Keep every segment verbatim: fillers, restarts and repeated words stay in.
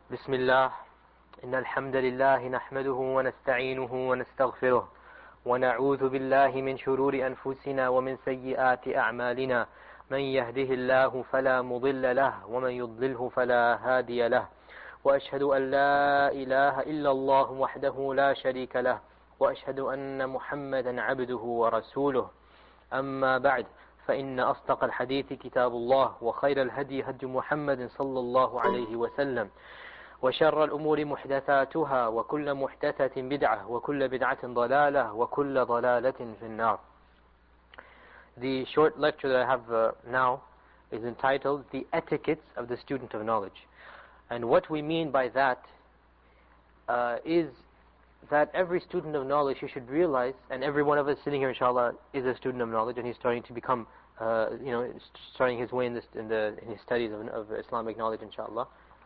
بسم الله إن الحمد لله نحمده ونستعينه ونستغفره ونعوذ بالله من شرور أنفسنا ومن سيئات أعمالنا من يهده الله فلا مضل له ومن يضلله فلا هادي له وأشهد أن لا إله إلا الله وحده لا شريك له وأشهد أن محمدا عبده ورسوله أما بعد فإن أصدق الحديث كتاب الله وخير الهدي هدي محمد صلى الله عليه وسلم وشر الأمور محدثاتها وكل محدثة بدعة وكل بدعة ضلالة وكل ضلالة في النار. The short lecture that I have uh, now is entitled The Etiquettes of the Student of Knowledge. And what we mean by that uh, is that every student of knowledge, you should realize, and every one of us sitting here inshallah is a student of knowledge, and he's starting to become, uh, you know, starting his way in, this, in, the, in his studies of, of Islamic knowledge inshallah.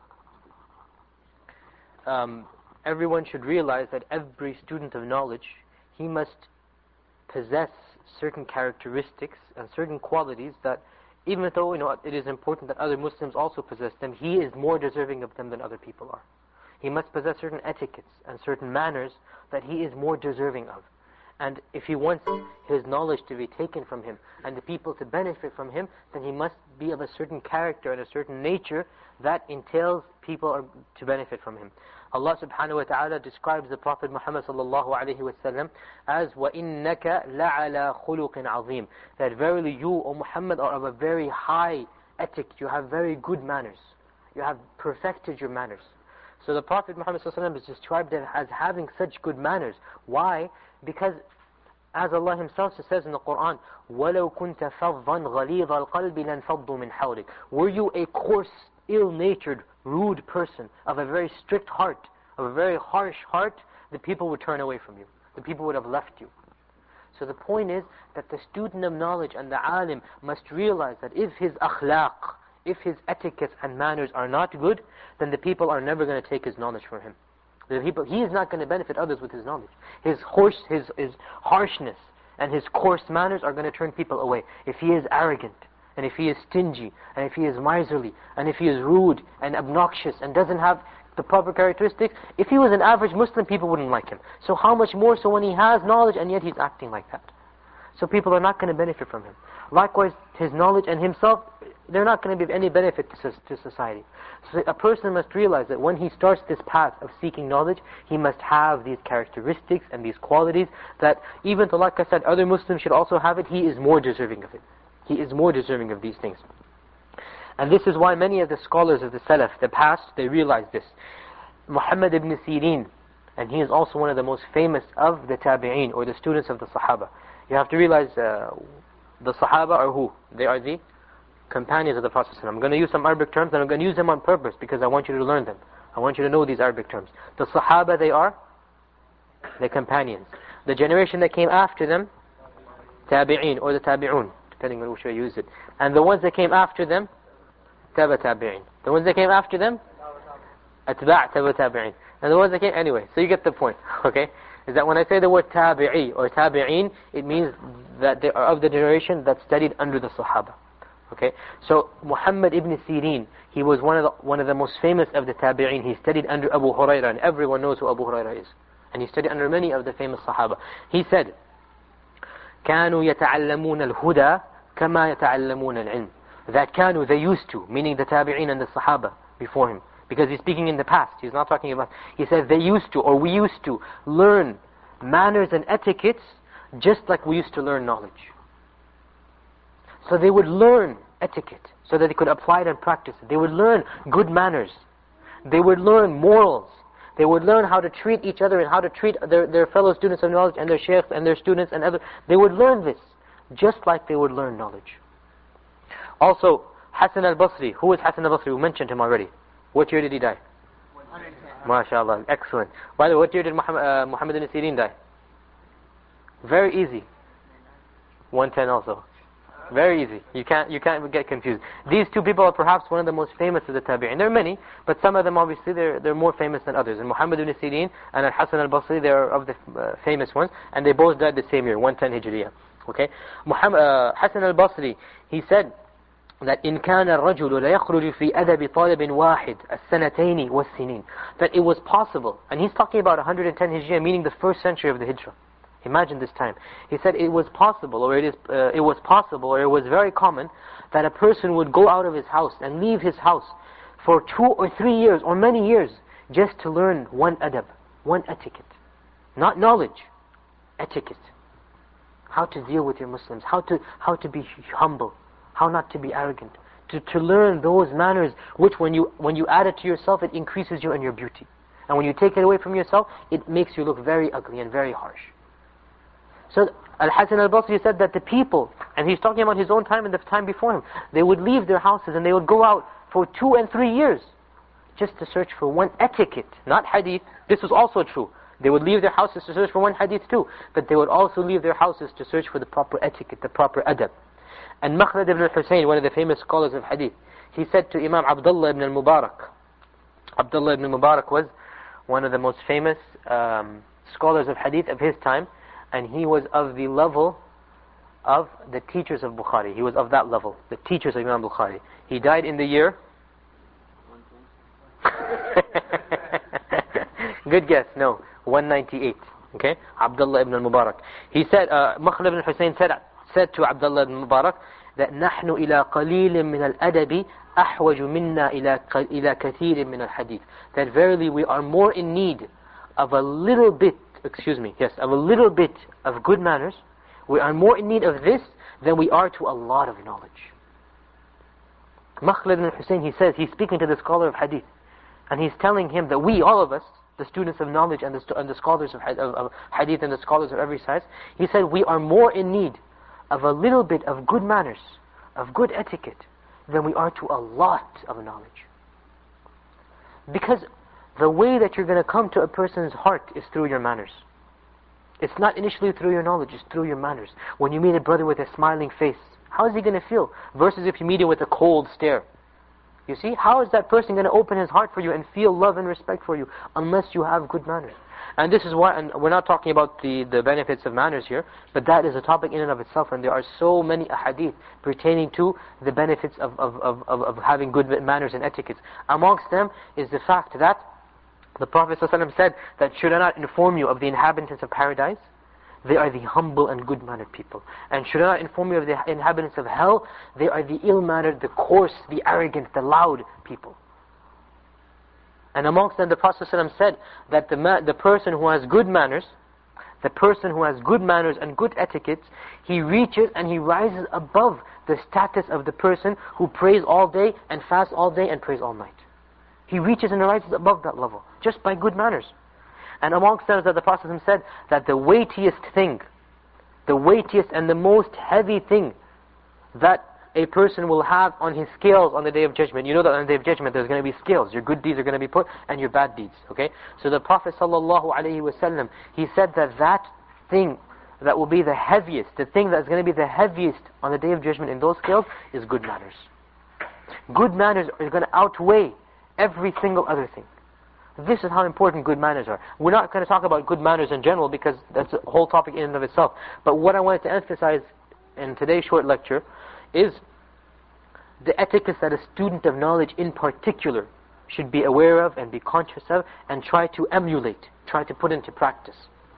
Um, everyone should realize that every student of knowledge, he must possess certain characteristics and certain qualities that, even though you know it is important that other Muslims also possess them, he is more deserving of them than other people are. He must possess certain etiquettes and certain manners that he is more deserving of. And if he wants his knowledge to be taken from him and the people to benefit from him, then he must be of a certain character and a certain nature that entails people are to benefit from him. Allah subhanahu wa ta'ala describes the Prophet Muhammad sallallahu alayhi wa sallam as وَإِنَّكَ لَعَلَى خُلُقٍ عَظِيمٍ, that verily you, O Muhammad, are of a very high etiquette. You have very good manners. You have perfected your manners. So the Prophet Muhammad sallallahu alayhi wa sallam is described as having such good manners. Why? Because as Allah Himself says in the Quran, وَلَوْ كُنْتَ فَظًّا غَلِيظَ الْقَلْبِ لَنْفَضُّوا مِنْ حَوْلِكَ. Were you a coarse, ill-natured, rude person, of a very strict heart, of a very harsh heart, the people would turn away from you. The people would have left you. So the point is that the student of knowledge and the alim must realize that if his akhlaq, if his etiquettes and manners are not good, then the people are never going to take his knowledge from him. The people, he is not going to benefit others with his knowledge. His, horse, his, his harshness and his coarse manners are going to turn people away. If he is arrogant, and if he is stingy, and if he is miserly, and if he is rude and obnoxious and doesn't have the proper characteristics, if he was an average Muslim, people wouldn't like him. So how much more so when he has knowledge and yet he's acting like that? So people are not going to benefit from him. Likewise, his knowledge and himself, they're not going to be of any benefit to, to society. So a person must realize that when he starts this path of seeking knowledge, he must have these characteristics and these qualities that, even though, like I said, other Muslims should also have it, he is more deserving of it. He is more deserving of these things. And this is why many of the scholars of the Salaf, the past, they realized this. Muhammad ibn Sirin, and he is also one of the most famous of the Tabi'een, or the students of the Sahaba. You have to realize uh, the Sahaba are who? They are the companions of the Prophet. I'm going to use some Arabic terms, and I'm going to use them on purpose because I want you to learn them. I want you to know these Arabic terms. The Sahaba, they are the companions. The generation that came after them, Tabi'een, or the Tabi'un, depending on which way you use it. And the ones that came after them, Taba Tabi'in. The ones that came after them, Atba' Taba Tabi'in. And the ones that came, anyway, so you get the point, okay? Is that when I say the word Tabi'i or Tabi'in, it means that they are of the generation that studied under the Sahaba. Okay? So Muhammad ibn Sirin, he was one of the, one of the most famous of the Tabi'in. He studied under Abu Hurairah, and everyone knows who Abu Hurairah is. And he studied under many of the famous Sahaba. He said, كانوا يتعلمون الهدى كما يتعلمون العلم. That كانوا, they used to, meaning the Tabi'in and the Sahaba before him. Because he's speaking in the past, he's not talking about, he says they used to, or we used to, learn manners and etiquettes just like we used to learn knowledge. So they would learn etiquette so that they could apply it and practice it. They would learn good manners. They would learn morals. They would learn how to treat each other and how to treat their, their fellow students of knowledge and their sheikhs and their students and other. They would learn this just like they would learn knowledge. Also, Hassan al-Basri. Who is Hassan al-Basri? We mentioned him already. What year did he die? MashaAllah, excellent. By the way, what year did Muhammad, uh, Muhammad ibn Sirin die? Very easy. one ten also. Very easy. You can't you can't get confused. These two people are perhaps one of the most famous of the Tabi'in. There are many, but some of them obviously they're they're more famous than others. And Muhammad ibn Sirin and Al-Hasan al-Basri, they are of the uh, famous ones, and they both died the same year, one ten Hijriya. Okay? Muhammad uh, Hasan al-Basri, he said that إن كان الرجل لا يخرج في أدب طالب واحد السنتين والسنين, that it was possible, and he's talking about one hundred ten Hijriya, meaning the first century of the Hijrah. Imagine this time. He said it was possible, or it is, uh, it was possible, or it was very common that a person would go out of his house and leave his house for two or three years or many years just to learn one adab, one etiquette. Not knowledge, etiquette. How to deal with your Muslims, how to how to be humble, how not to be arrogant. To to learn those manners which when you when you add it to yourself, it increases you in your beauty. And when you take it away from yourself, it makes you look very ugly and very harsh. So Al-Hasan al-Basri said that the people, and he's talking about his own time and the time before him, they would leave their houses and they would go out for two and three years just to search for one etiquette, not hadith. This was also true. They would leave their houses to search for one hadith too, but they would also leave their houses to search for the proper etiquette, the proper adab. And Makhlad ibn al-Husayn, one of the famous scholars of hadith, he said to Imam Abdullah ibn al-Mubarak, Abdullah ibn al-Mubarak was one of the most famous um, scholars of hadith of his time, and he was of the level of the teachers of Bukhari. He was of that level, the teachers of Imam Bukhari. He died in the year... Good guess, no, one ninety-eight. Okay, Abdullah ibn al-Mubarak. He said, uh, Makhlad ibn Hussein said, said to Abdullah ibn Mubarak that نحن إلى قليل من الأدب أحوج منا إلى إلى كثير من الحديث. That verily we are more in need of a little bit, excuse me, yes, of a little bit of good manners. We are more in need of this than we are to a lot of knowledge. Makhlad ibn Hussein, he says, he's speaking to the scholar of hadith, and he's telling him that we, all of us, the students of knowledge and the, and the scholars of, of, of hadith and the scholars of every size, he said we are more in need of a little bit of good manners, of good etiquette, than we are to a lot of knowledge. Because the way that you're going to come to a person's heart is through your manners. It's not initially through your knowledge, it's through your manners. When you meet a brother with a smiling face, how is he going to feel? Versus if you meet him with a cold stare. You see, how is that person going to open his heart for you and feel love and respect for you unless you have good manners? And this is why, and we're not talking about the, the benefits of manners here, but that is a topic in and of itself, and there are so many ahadith pertaining to the benefits of, of, of, of, of having good manners and etiquettes. Amongst them is the fact that the Prophet ﷺ said that should I not inform you of the inhabitants of paradise? They are the humble and good-mannered people. And should I not inform you of the inhabitants of hell? They are the ill-mannered, the coarse, the arrogant, the loud people. And amongst them the Prophet ﷺ said that the, ma the person who has good manners, the person who has good manners and good etiquettes, he reaches and he rises above the status of the person who prays all day and fasts all day and prays all night. He reaches and rises above that level, just by good manners. And amongst them that the Prophet said that the weightiest thing, the weightiest and the most heavy thing that a person will have on his scales on the Day of Judgment. You know that on the Day of Judgment there's going to be scales. Your good deeds are going to be put and your bad deeds. Okay? So the Prophet ﷺ, he said that that thing that will be the heaviest, the thing that's going to be the heaviest on the Day of Judgment in those scales is good manners. Good manners are going to outweigh every single other thing. This is how important good manners are. We're not going to talk about good manners in general because that's a whole topic in and of itself. But what I wanted to emphasize in today's short lecture is the etiquette that a student of knowledge in particular should be aware of and be conscious of and try to emulate, try to put into practice.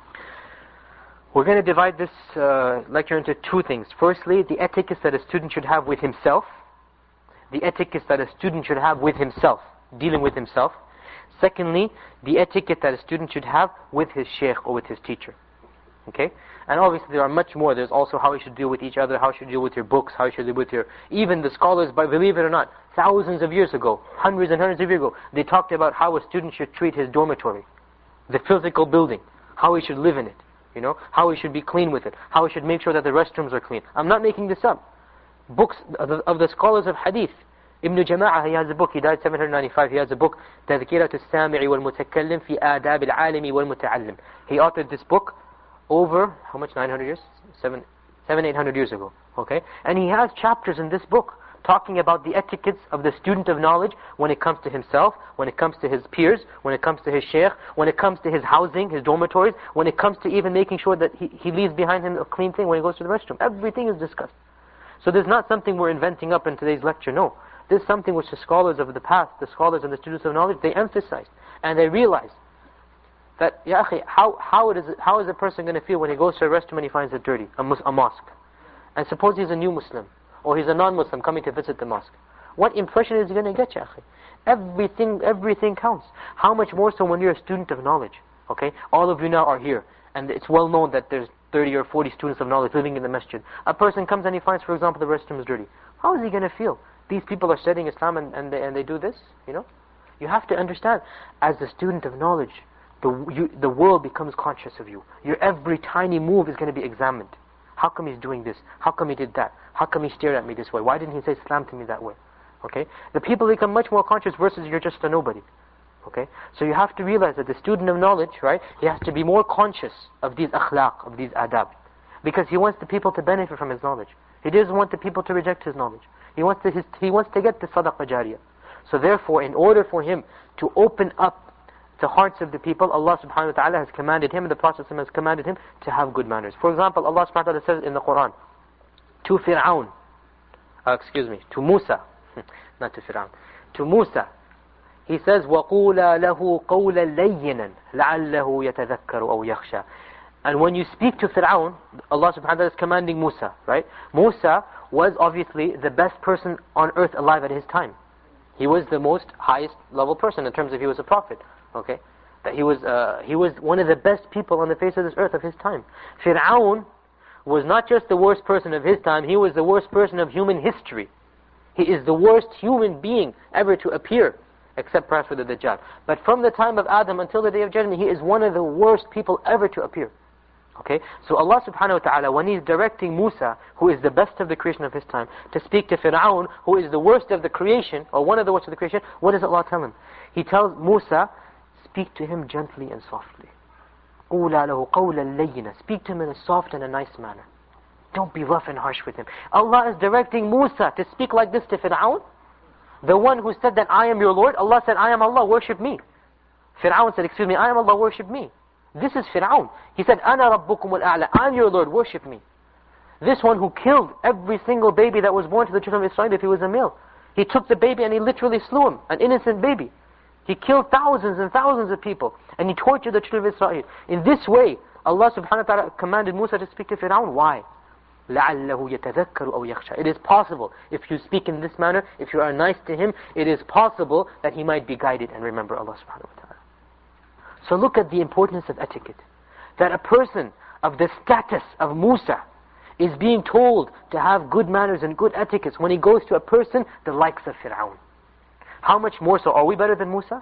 We're going to divide this uh, lecture into two things. Firstly, the etiquette that a student should have with himself. The etiquette that a student should have with himself, dealing with himself. Secondly, the etiquette that a student should have with his sheikh or with his teacher. Okay? And obviously there are much more. There's also how you should deal with each other, how you should deal with your books, how you should deal with your... Even the scholars, but believe it or not, thousands of years ago, hundreds and hundreds of years ago, they talked about how a student should treat his dormitory, the physical building, how he should live in it, you know, how he should be clean with it, how he should make sure that the restrooms are clean. I'm not making this up. Books of the, of the scholars of hadith, Ibn Jama'ah, he has a book, he died seven hundred ninety-five, he has a book, تذكرة السامع والمتكلم في آداب العالم والمتعلم. He authored this book over, how much, nine hundred years? Seven, seven, eight hundred years ago, okay? And he has chapters in this book talking about the etiquettes of the student of knowledge when it comes to himself, when it comes to his peers, when it comes to his sheikh, when it comes to his housing, his dormitories, when it comes to even making sure that he, he leaves behind him a clean thing when he goes to the restroom. Everything is discussed. So there's not something we're inventing up in today's lecture, no. This is something which the scholars of the past, the scholars and the students of knowledge, they emphasized. And they realized that, ya akhi, how, how, it is, how is a person going to feel when he goes to a restroom and he finds it dirty, a, mus- a mosque? And suppose he's a new Muslim, or he's a non-Muslim coming to visit the mosque. What impression is he going to get, ya akhi? Everything, everything counts. How much more so when you're a student of knowledge, okay? All of you now are here, and it's well known that there's thirty or forty students of knowledge living in the masjid. A person comes and he finds, for example, the restroom is dirty. How is he going to feel? These people are studying Islam and, and, they, and they do this, you know? You have to understand, as a student of knowledge, the, you, the world becomes conscious of you. Your every tiny move is going to be examined. How come he's doing this? How come he did that? How come he stared at me this way? Why didn't he say salam to me that way? Okay? The people become much more conscious versus you're just a nobody. Okay? So you have to realize that the student of knowledge, right, he has to be more conscious of these akhlaq, of these adab. Because he wants the people to benefit from his knowledge. He doesn't want the people to reject his knowledge. He wants to, his, he wants to get the sadaqah jariyah. So therefore, in order for him to open up the hearts of the people, Allah subhanahu wa ta'ala has commanded him, and the Prophet has commanded him to have good manners. For example, Allah subhanahu wa ta'ala says in the Quran, to Fir'aun, uh, excuse me, to Musa, not to Fir'aun, to Musa, he says, وَقُولَا لَهُ قَوْلًا لَيِّنًا لَعَلَّهُ يَتَذَكَّرُ أَوْ يَخْشَى. And when you speak to Fir'aun, Allah subhanahu wa ta'ala is commanding Musa, right? Musa was obviously the best person on earth alive at his time. He was the most highest level person in terms of he was a prophet, okay? That he was, uh, he was one of the best people on the face of this earth of his time. Fir'aun was not just the worst person of his time, he was the worst person of human history. He is the worst human being ever to appear, except perhaps for the Dajjal. But from the time of Adam until the Day of Judgment, he is one of the worst people ever to appear. Okay, so Allah subhanahu wa ta'ala, when He's directing Musa, who is the best of the creation of his time, to speak to Fir'aun, who is the worst of the creation, or one of the worst of the creation, what does Allah tell him? He tells Musa, speak to him gently and softly. قُولَا لَهُ قَوْلًا لَيِّنًا. Speak to him in a soft and a nice manner. Don't be rough and harsh with him. Allah is directing Musa to speak like this to Fir'aun. The one who said that I am your Lord, Allah said, I am Allah, worship me. Fir'aun said, excuse me, I am Allah, worship me. This is Fir'aun. He said, أَنَا رَبُّكُمُ الْأَعْلَى. I'm your Lord, worship me. This one who killed every single baby that was born to the children of Israel if he was a male. He took the baby and he literally slew him, an innocent baby. He killed thousands and thousands of people, and he tortured the children of Israel. In this way, Allah subhanahu wa ta'ala commanded Musa to speak to Fir'aun. Why? لَعَلَّهُ يَتَذَكَّرُ أَوْ يَخْشَى. It is possible, if you speak in this manner, if you are nice to him, it is possible that he might be guided and remember Allah subhanahu wa ta'ala. So look at the importance of etiquette. That a person of the status of Musa is being told to have good manners and good etiquettes when he goes to a person the likes of Fir'aun. How much more so? Are we better than Musa?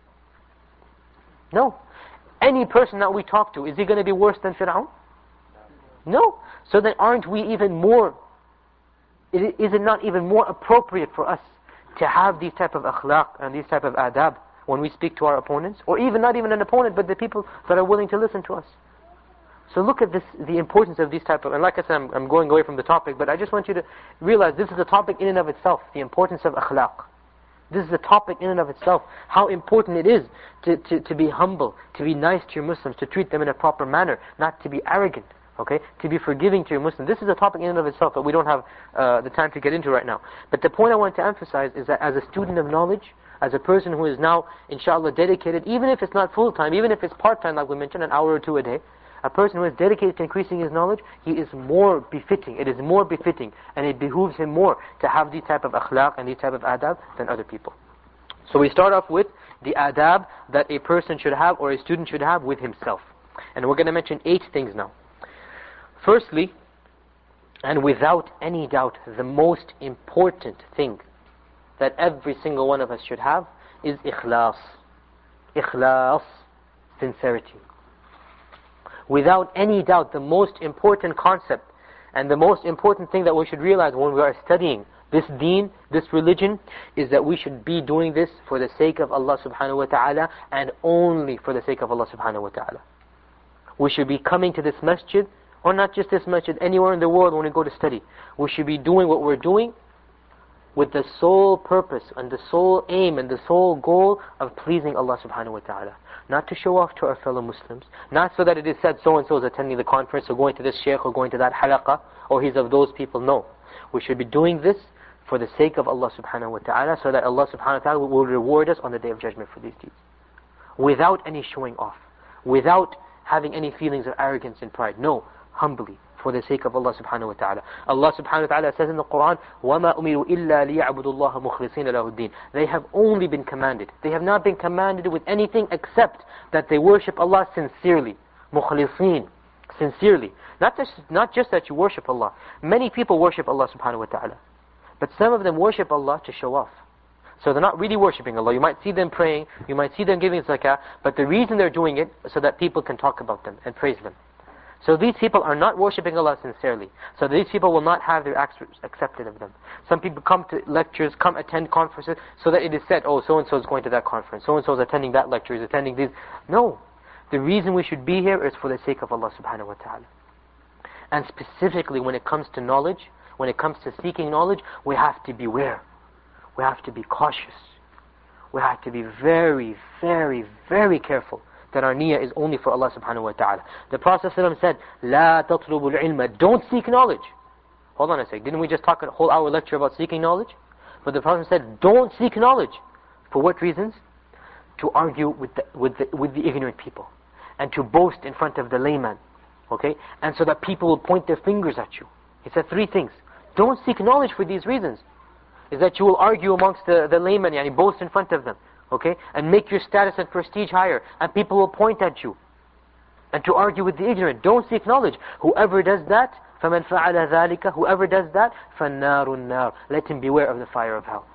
No. Any person that we talk to, is he going to be worse than Fir'aun? No. So then aren't we even more, is it not even more appropriate for us to have these type of akhlaq and these type of adab when we speak to our opponents? Or even not even an opponent, but the people that are willing to listen to us. So look at this, the importance of these type of, and like I said, I'm, I'm going away from the topic, but I just want you to realize this is a topic in and of itself, the importance of akhlaq. This is a topic in and of itself, how important it is to, to, to be humble, to be nice to your Muslims, to treat them in a proper manner, not to be arrogant, okay, to be forgiving to your Muslims. This is a topic in and of itself that we don't have uh, the time to get into right now. But the point I want to emphasize is that as a student of knowledge, as a person who is now, inshallah, dedicated, even if it's not full-time, even if it's part-time, like we mentioned, an hour or two a day, a person who is dedicated to increasing his knowledge, he is more befitting, it is more befitting, and it behooves him more to have these type of akhlaq and these type of adab than other people. So we start off with the adab that a person should have, or a student should have, with himself. And we're going to mention eight things now. Firstly, and without any doubt, the most important thing that every single one of us should have is ikhlas. Ikhlas, sincerity. Without any doubt, the most important concept and the most important thing that we should realize when we are studying this deen, this religion, is that we should be doing this for the sake of Allah subhanahu wa ta'ala, and only for the sake of Allah subhanahu wa ta'ala. We should be coming to this masjid, or not just this masjid, anywhere in the world when we go to study. We should be doing what we're doing with the sole purpose and the sole aim and the sole goal of pleasing Allah subhanahu wa ta'ala. Not to show off to our fellow Muslims, not so that it is said so-and-so is attending the conference, or going to this shaykh, or going to that halaqah, or he's of those people. No. We should be doing this for the sake of Allah subhanahu wa ta'ala, so that Allah subhanahu wa ta'ala will reward us on the Day of Judgment for these deeds. Without any showing off. Without having any feelings of arrogance and pride. No, humbly, for the sake of Allah subhanahu wa ta'ala. Allah subhanahu wa ta'ala says in the Quran, وَمَا أُمِرُوا إِلَّا لِيَعْبُدُوا اللَّهَ مُخْلِصِينَ لَهُ الدِّينَ. They have only been commanded. They have not been commanded with anything except that they worship Allah sincerely. مُخْلِصِين. Sincerely. Not just, not just that you worship Allah. Many people worship Allah subhanahu wa ta'ala. But some of them worship Allah to show off. So they're not really worshipping Allah. You might see them praying, you might see them giving zakah, but the reason they're doing it is so that people can talk about them and praise them. So these people are not worshipping Allah sincerely. So these people will not have their acts accepted of them. Some people come to lectures, come attend conferences, so that it is said, oh, so-and-so is going to that conference, so-and-so is attending that lecture, is attending these. No. The reason we should be here is for the sake of Allah subhanahu wa ta'ala. And specifically when it comes to knowledge, when it comes to seeking knowledge, we have to beware. We have to be cautious. We have to be very, very, very careful that our niyyah is only for Allah subhanahu wa ta'ala. The Prophet ﷺ said, لا تطلبوا العلم. Don't seek knowledge. Hold on a sec. Didn't we just talk a whole hour lecture about seeking knowledge? But the Prophet said, don't seek knowledge. For what reasons? To argue with the, with the, with the ignorant people. And to boast in front of the layman. Okay? And so that people will point their fingers at you. He said three things. Don't seek knowledge for these reasons. Is that you will argue amongst the, the laymen, and boast in front of them. Okay? And make your status and prestige higher. And people will point at you. And to argue with the ignorant. Don't seek knowledge. Whoever does that, فَمَنْ فَعَلَ ذَلِكَ. Whoever does that, فَالنَّارُ النَّارُ. Let him beware of the fire of hell.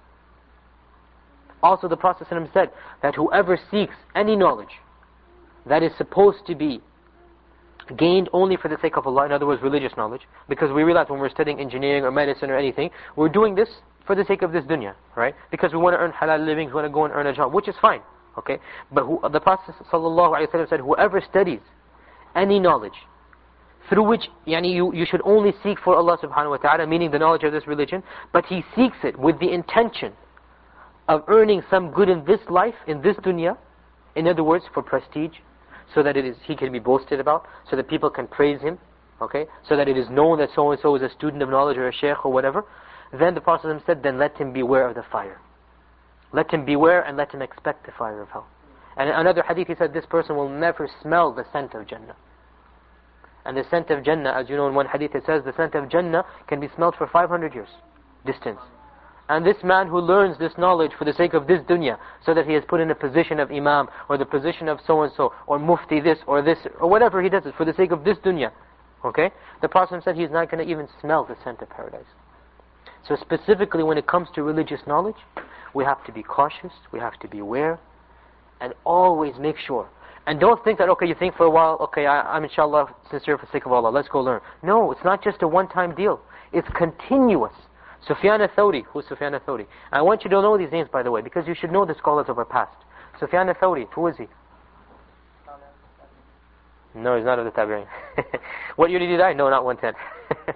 Also the Prophet ﷺ said that whoever seeks any knowledge that is supposed to be gained only for the sake of Allah, in other words, religious knowledge, because we realize when we're studying engineering or medicine or anything, we're doing this for the sake of this dunya, right? Because we want to earn halal livings, we want to go and earn a job, which is fine, okay? But who, the Prophet ﷺ said, whoever studies any knowledge through which yani, you, you should only seek for Allah subhanahu wa ta'ala, meaning the knowledge of this religion, but he seeks it with the intention of earning some good in this life, in this dunya, in other words, for prestige, so that it is he can be boasted about, so that people can praise him, okay? So that it is known that so-and-so is a student of knowledge or a sheikh or whatever. Then the Prophet said, then let him beware of the fire. Let him beware and let him expect the fire of hell. And in another hadith he said, this person will never smell the scent of Jannah. And the scent of Jannah, as you know in one hadith it says, the scent of Jannah can be smelled for five hundred years distance. And this man who learns this knowledge for the sake of this dunya, so that he is put in a position of imam, or the position of so-and-so, or mufti this, or this, or whatever he does it, for the sake of this dunya, okay? The Prophet said he's not going to even smell the scent of paradise. So specifically when it comes to religious knowledge, we have to be cautious, we have to be aware, and always make sure. And don't think that, okay, you think for a while, okay, I, I'm inshallah sincere for the sake of Allah, let's go learn. No, it's not just a one-time deal. It's continuous. Sufyan al-Thawri, who's Sufyan al-Thawri? I want you to know these names, by the way, because you should know the scholars of our past. Sufyan al-Thawri, who is he? No, he's not of the Tabi'in. What year did he die? No, not one ten.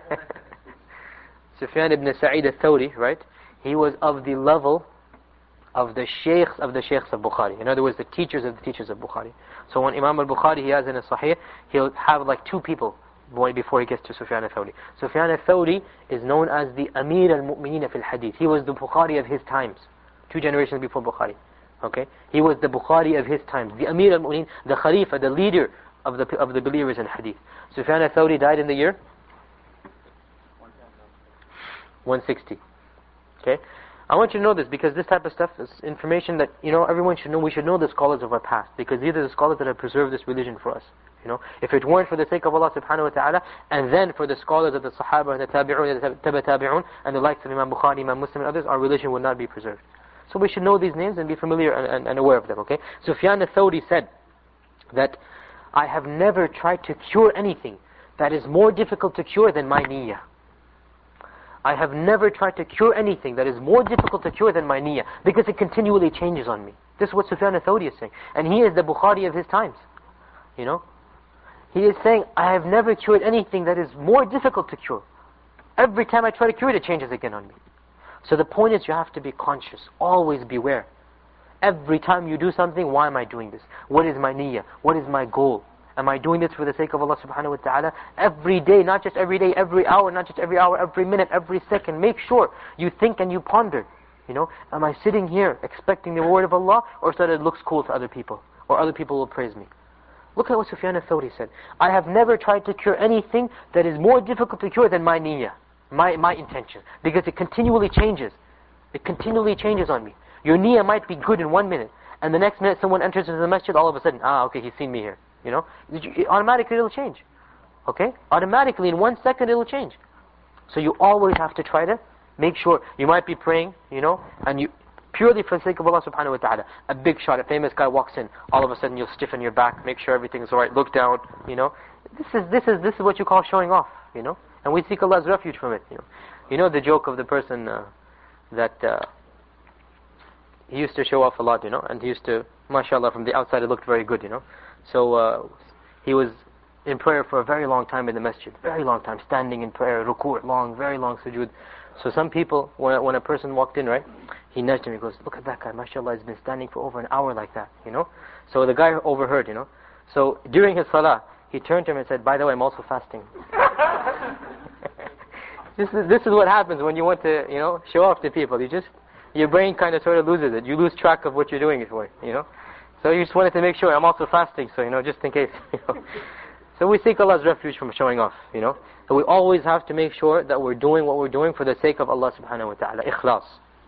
Sufyan ibn Sa'id al-Thawri, right? He was of the level of the sheikhs of the sheikhs of Bukhari. In other words, the teachers of the teachers of Bukhari. So when Imam al-Bukhari, he has in his Sahih, he'll have like two people before he gets to Sufyan al-Thawri. Sufyan al-Thawri is known as the Amir al-Mu'mineen fil Hadith. He was the Bukhari of his times, two generations before Bukhari. Okay, he was the Bukhari of his times, the Amir al-Mu'mineen, the Khalifa, the leader of the of the believers in Hadith. Sufyan al-Thawri died in the year one sixty. Okay, I want you to know this because this type of stuff is information that you know everyone should know. We should know the scholars of our past because these are the scholars that have preserved this religion for us. You know, if it weren't for the sake of Allah subhanahu wa ta'ala, and then for the scholars of the Sahaba and the Tabi'un and the Taba Tabi'un and the likes of Imam Bukhari, Imam Muslim and others, our religion would not be preserved. So we should know these names and be familiar and, and, and aware of them, okay? Sufyan al-Thawri said that I have never tried to cure anything that is more difficult to cure than my niyyah. I have never tried to cure anything that is more difficult to cure than my niyyah because it continually changes on me. This is what Sufyan al-Thawri is saying. And he is the Bukhari of his times, you know? He is saying, I have never cured anything that is more difficult to cure. Every time I try to cure it, it changes again on me. So the point is you have to be conscious. Always beware. Every time you do something, why am I doing this? What is my niyyah? What is my goal? Am I doing this for the sake of Allah subhanahu wa ta'ala? Every day, not just every day, every hour, not just every hour, every minute, every second. Make sure you think and you ponder. You know, am I sitting here expecting the reward of Allah, or so that it looks cool to other people, or other people will praise me? Look at what Sufyan al-Thawri said. I have never tried to cure anything that is more difficult to cure than my niyyah, my, my intention. Because it continually changes. It continually changes on me. Your niyyah might be good in one minute, and the next minute someone enters into the masjid, all of a sudden, ah, okay, he's seen me here. You know, it, automatically it'll change. Okay? Automatically, in one second it'll change. So you always have to try to make sure. You might be praying, you know, and you, purely for the sake of Allah subhanahu wa ta'ala, a big shot, a famous guy walks in, all of a sudden you'll stiffen your back, make sure everything's alright, look down, you know. This is, this is, this is what you call showing off, you know. And we seek Allah's refuge from it, you know. You know the joke of the person uh, that uh, he used to show off a lot, you know, and he used to, mashallah, from the outside it looked very good, you know. So uh, he was in prayer for a very long time in the masjid, very long time, standing in prayer, ruku' long, very long sujood. So some people, when, when a person walked in, right, he nudged him, he goes, look at that guy, mashallah, he's been standing for over an hour like that, you know. So the guy overheard, you know. So during his salah, he turned to him and said, by the way, I'm also fasting. This is, this is what happens when you want to, you know, show off to people. You just, your brain kind of sort of loses it. You lose track of what you're doing it for, you know. So you just wanted to make sure, I'm also fasting, so, you know, just in case, you know. So we seek Allah's refuge from showing off, you know. So we always have to make sure that we're doing what we're doing for the sake of Allah subhanahu wa ta'ala. Ikhlas.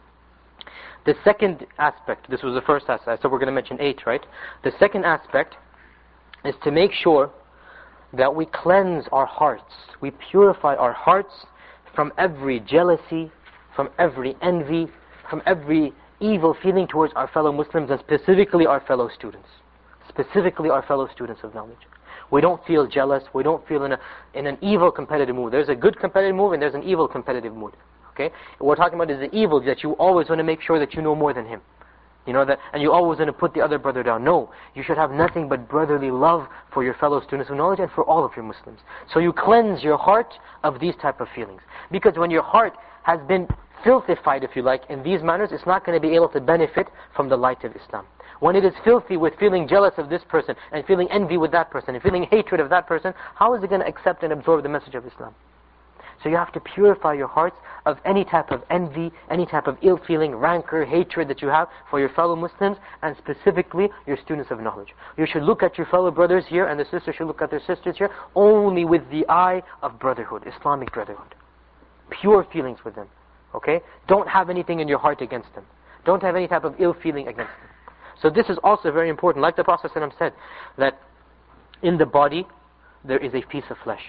The second aspect, this was the first aspect, so we're going to mention eight, right? The second aspect is to make sure that we cleanse our hearts. We purify our hearts from every jealousy, from every envy, from every evil feeling towards our fellow Muslims, and specifically our fellow students. Specifically our fellow students of knowledge. We don't feel jealous, we don't feel in, a, in an evil competitive mood. There's a good competitive mood and there's an evil competitive mood. Okay? What we're talking about is the evil, that you always want to make sure that you know more than him. You know that, and you always want to put the other brother down. No, you should have nothing but brotherly love for your fellow students of knowledge and for all of your Muslims. So you cleanse your heart of these type of feelings. Because when your heart has been filthified, if you like, in these manners, it's not going to be able to benefit from the light of Islam. When it is filthy with feeling jealous of this person, and feeling envy with that person, and feeling hatred of that person, how is it going to accept and absorb the message of Islam? So you have to purify your hearts of any type of envy, any type of ill feeling, rancor, hatred that you have for your fellow Muslims, and specifically your students of knowledge. You should look at your fellow brothers here, and the sisters should look at their sisters here, only with the eye of brotherhood, Islamic brotherhood. Pure feelings with them. Okay? Don't have anything in your heart against them. Don't have any type of ill feeling against them. So this is also very important. Like the Prophet ﷺ said, that in the body there is a piece of flesh.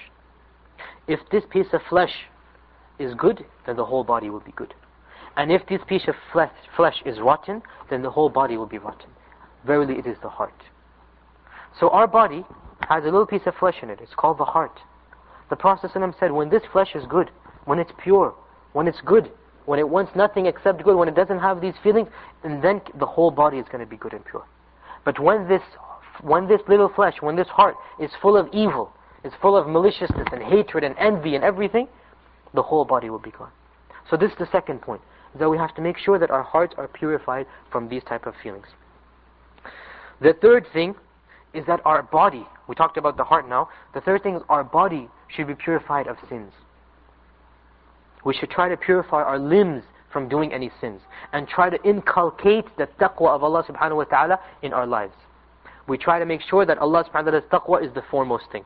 If this piece of flesh is good, then the whole body will be good. And if this piece of flesh, flesh is rotten, then the whole body will be rotten. Verily it is the heart. So our body has a little piece of flesh in it. It's called the heart. The Prophet ﷺ said, when this flesh is good, when it's pure, when it's good, when it wants nothing except good, when it doesn't have these feelings, and then the whole body is going to be good and pure. But when this, when this little flesh, when this heart is full of evil, is full of maliciousness and hatred and envy and everything, the whole body will be gone. So this is the second point, is that we have to make sure that our hearts are purified from these type of feelings. The third thing is that our body, we talked about the heart now, the third thing is our body should be purified of sins. We should try to purify our limbs from doing any sins, and try to inculcate the taqwa of Allah subhanahu wa ta'ala in our lives. We try to make sure that Allah subhanahu wa ta'ala's taqwa is the foremost thing.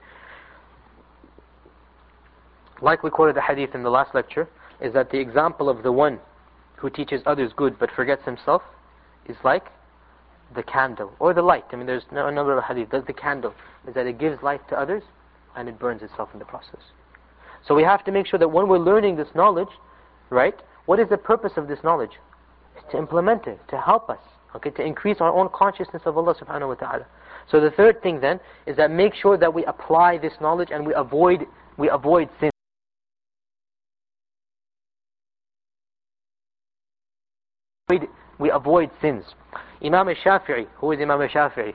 Like we quoted the hadith in the last lecture, is that the example of the one who teaches others good but forgets himself is like the candle, or the light. I mean, there's a number of hadith. That's the candle, is that it gives light to others and it burns itself in the process. So we have to make sure that when we're learning this knowledge, right, what is the purpose of this knowledge? It's to implement it, to help us, okay, to increase our own consciousness of Allah subhanahu wa ta'ala. So the third thing then is that make sure that we apply this knowledge and we avoid we avoid sin. We avoid sins. Imam al-Shafi'i, who is Imam al-Shafi'i?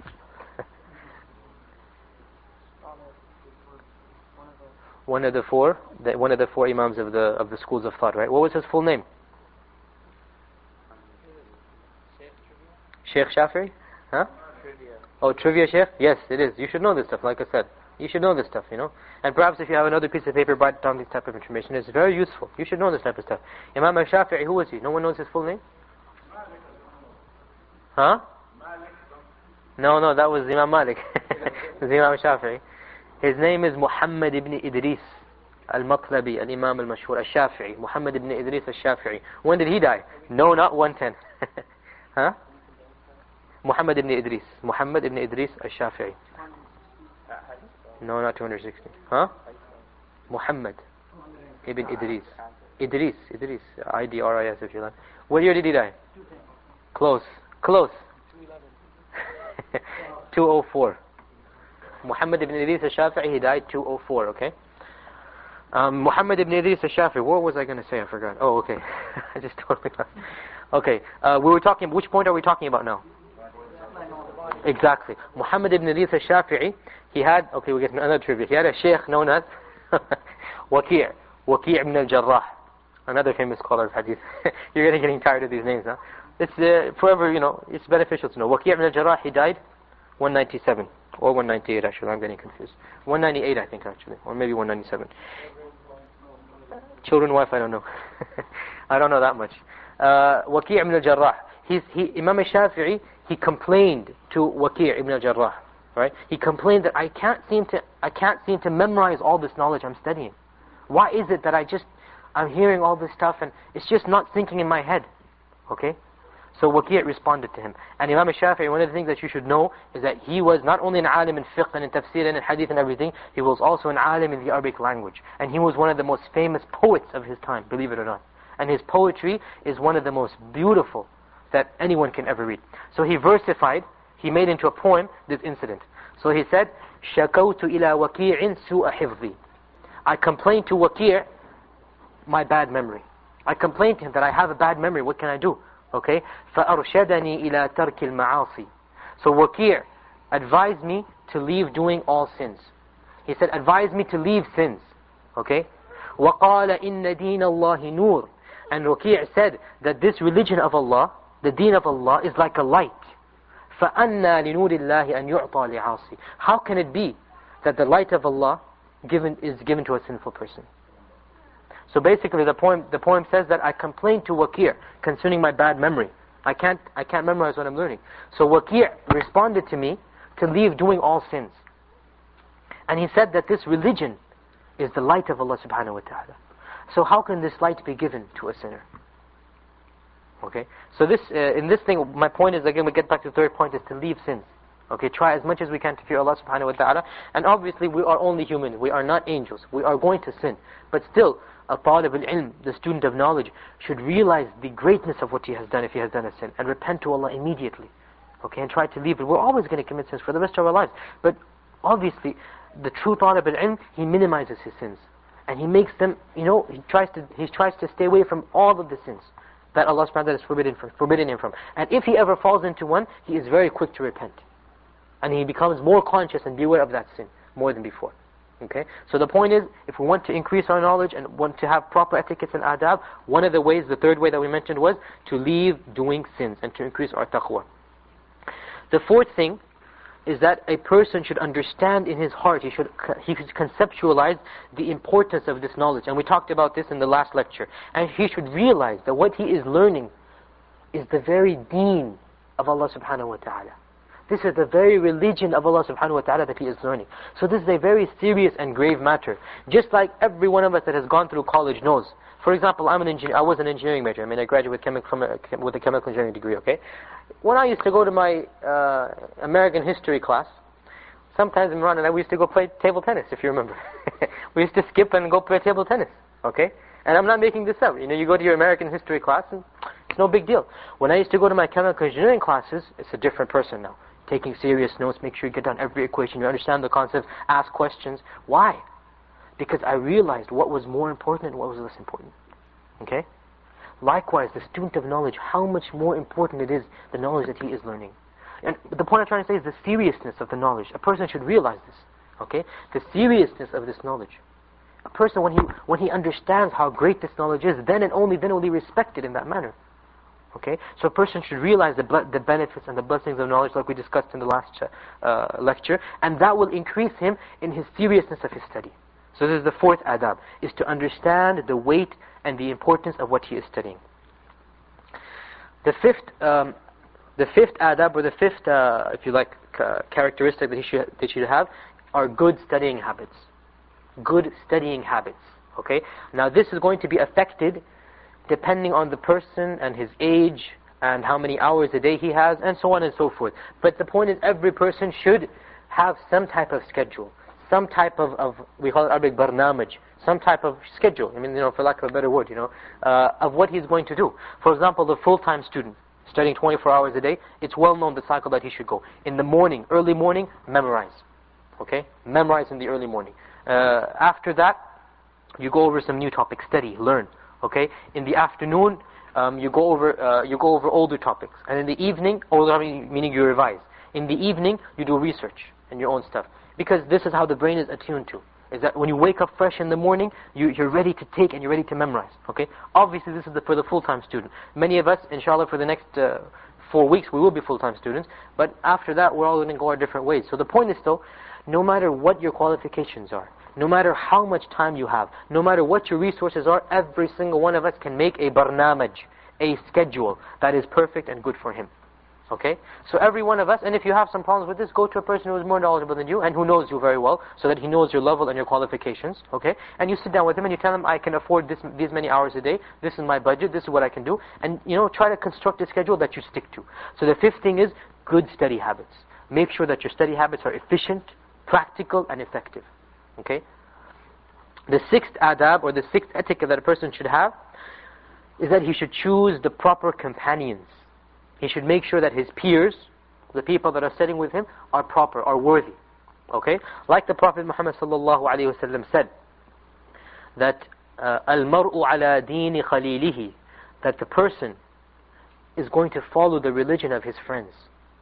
One of the four, the, one of the four imams of the of the schools of thought, right? What was his full name? Sheikh Shafi'i? Huh? Oh, trivia, Sheikh? Yes, it is. You should know this stuff, like I said. You should know this stuff, you know. And perhaps if you have another piece of paper, write down this type of information. It's very useful. You should know this type of stuff. Imam al-Shafi'i, who was he? No one knows his full name? Huh? No, no, that was Imam Malik. It was Imam al-Shafi'i. His name is Muhammad ibn Idris al-Matlabi, al-Imam al-Mashhur, al-Shafi'i. Muhammad ibn Idris al-Shafi'i. When did he die? No, not one ten. Huh? Muhammad ibn Idris. Muhammad ibn Idris al-Shafi'i. No, not two hundred sixty. Huh? Muhammad ibn Idris. Idris, Idris. I D R I S if you like. What year did he die? Close. Close. two oh four. Muhammad ibn Idris al-Shafi'i, he died two oh four, okay? Um, Muhammad ibn Idris al-Shafi'i, what was I going to say? I forgot. Oh, okay. I just totally lost. Okay, uh, we were talking, which point are we talking about now? Exactly. Muhammad ibn Idris al-Shafi'i, he had, okay, we get another trivia. He had a sheikh known as Waqi' Waqi' ibn al-Jarrah, another famous scholar of hadith. You're getting, getting tired of these names, huh? It's uh, forever, you know, it's beneficial to know. Waqi' ibn al-Jarrah, he died one ninety-seven, or one ninety-eight actually, I'm getting confused. one ninety-eight I think actually, or maybe one ninety-seven. Children, wife, I don't know. I don't know that much. Uh, Waqi' ibn al-Jarrah, he's, he, Imam al-Shafi'i, he complained to Waqi' ibn al-Jarrah, right? He complained that I can't seem to, I can't seem to memorize all this knowledge I'm studying. Why is it that I just, I'm hearing all this stuff and it's just not sinking in my head? Okay? So Waqi' responded to him. And Imam al-Shafi'i, one of the things that you should know is that he was not only an alim in fiqh and in tafsir and in hadith and everything, he was also an alim in the Arabic language. And he was one of the most famous poets of his time, believe it or not. And his poetry is one of the most beautiful that anyone can ever read. So he versified, he made into a poem this incident. So he said, شَكَوْتُ إِلَى وَكِيعٍ سُوءَ حِفْظِي. I complained to Waqi' my bad memory. I complained to him that I have a bad memory, what can I do? Okay? فَأَرْشَدَنِي إِلَى تَرْكِ الْمَعَاصِي. So Waqi' advised me to leave doing all sins. He said, advise me to leave sins. Okay? وَقَالَ إِنَّ دِينَ اللَّهِ نُورٌ. And Waqi' said that this religion of Allah, the deen of Allah, is like a light. فَأَنَّا لِنُورِ اللَّهِ أَنْ يُعْطَى لِعَاصِي. How can it be that the light of Allah given is given to a sinful person? So basically the poem, the poem says that I complained to Waqi' concerning my bad memory. I can't, I can't memorize what I'm learning. So Waqi' responded to me to leave doing all sins. And he said that this religion is the light of Allah subhanahu wa ta'ala. So how can this light be given to a sinner? Okay, so this, uh, in this thing, my point is, again, we get back to the third point, is to leave sins. Okay, try as much as we can to fear Allah subhanahu wa ta'ala. And obviously we are only human, we are not angels, we are going to sin. But still, a talib al-ilm, the student of knowledge, should realize the greatness of what he has done if he has done a sin, and repent to Allah immediately. Okay, and try to leave it. We're always going to commit sins for the rest of our lives. But obviously, the true talib al-ilm, he minimizes his sins. And he makes them, you know, he tries to he tries to stay away from all of the sins that Allah subhanahu wa ta'ala has forbidden, from, forbidden him from. And if he ever falls into one, he is very quick to repent. And he becomes more conscious and beware of that sin, more than before. Okay? So the point is, if we want to increase our knowledge and want to have proper etiquettes and adab, one of the ways, the third way that we mentioned was to leave doing sins and to increase our taqwa. The fourth thing is that a person should understand in his heart, he should he should conceptualize the importance of this knowledge. And we talked about this in the last lecture. And he should realize that what he is learning is the very deen of Allah subhanahu wa ta'ala. This is the very religion of Allah subhanahu wa ta'ala that he is learning. So this is a very serious and grave matter. Just like every one of us that has gone through college knows. For example, I'm an engineer. I was an engineering major. I mean, I graduated with, chemi from a, with a chemical engineering degree, okay? When I used to go to my uh, American history class, sometimes in Iran and I, we used to go play table tennis, if you remember. We used to skip and go play table tennis, okay? And I'm not making this up. You know, you go to your American history class and it's no big deal. When I used to go to my chemical engineering classes, it's a different person now. Taking serious notes, make sure you get down every equation, you understand the concepts, ask questions. Why? Because I realized what was more important and what was less important. Okay? Likewise, the student of knowledge, how much more important it is, the knowledge that he is learning. And the point I'm trying to say is the seriousness of the knowledge. A person should realize this. Okay? The seriousness of this knowledge. A person, when he when he understands how great this knowledge is, then and only then will he respect it in that manner. Okay, so a person should realize the, the benefits and the blessings of knowledge, like we discussed in the last uh, lecture, and that will increase him in his seriousness of his study. So this is the fourth adab, is to understand the weight and the importance of what he is studying. The fifth, um, the fifth adab, or the fifth, uh, if you like, uh, characteristic that he should that he should have, are good studying habits. Good studying habits. Okay. Now this is going to be affected depending on the person and his age and how many hours a day he has, and so on and so forth. But the point is, every person should have some type of schedule, some type of, of we call it Arabic barnamaj, some type of schedule. I mean, you know, for lack of a better word, you know, uh, of what he's going to do. For example, the full-time student studying twenty-four hours a day, it's well known the cycle that he should go. In the morning, early morning, memorize. Okay, memorize in the early morning. Uh, after that, you go over some new topics, study, learn. Okay, in the afternoon, um, you go over uh, you go over older topics, and in the evening, older meaning you revise. In the evening, you do research and your own stuff, because this is how the brain is attuned to. Is that when you wake up fresh in the morning, you, you're ready to take and you're ready to memorize. Okay, obviously this is the, for the full-time student. Many of us, inshallah, for the next uh, four weeks, we will be full-time students. But after that, we're all going to go our different ways. So the point is still, no matter what your qualifications are, no matter how much time you have, no matter what your resources are, every single one of us can make a barnamaj, a schedule that is perfect and good for him. Okay? So every one of us, and if you have some problems with this, go to a person who is more knowledgeable than you and who knows you very well, so that he knows your level and your qualifications. Okay? And you sit down with him and you tell him, I can afford this, these many hours a day, this is my budget, this is what I can do, and you know, try to construct a schedule that you stick to. So the fifth thing is good study habits. Make sure that your study habits are efficient, practical, and effective. Okay? The sixth adab, or the sixth etiquette that a person should have, is that he should choose the proper companions. He should make sure that his peers, the people that are sitting with him, are proper, are worthy. Okay? Like the Prophet Muhammad sallallahu alaihi wasallam said, that al-mar'u ala dini khalilihi, that the person is going to follow the religion of his friends.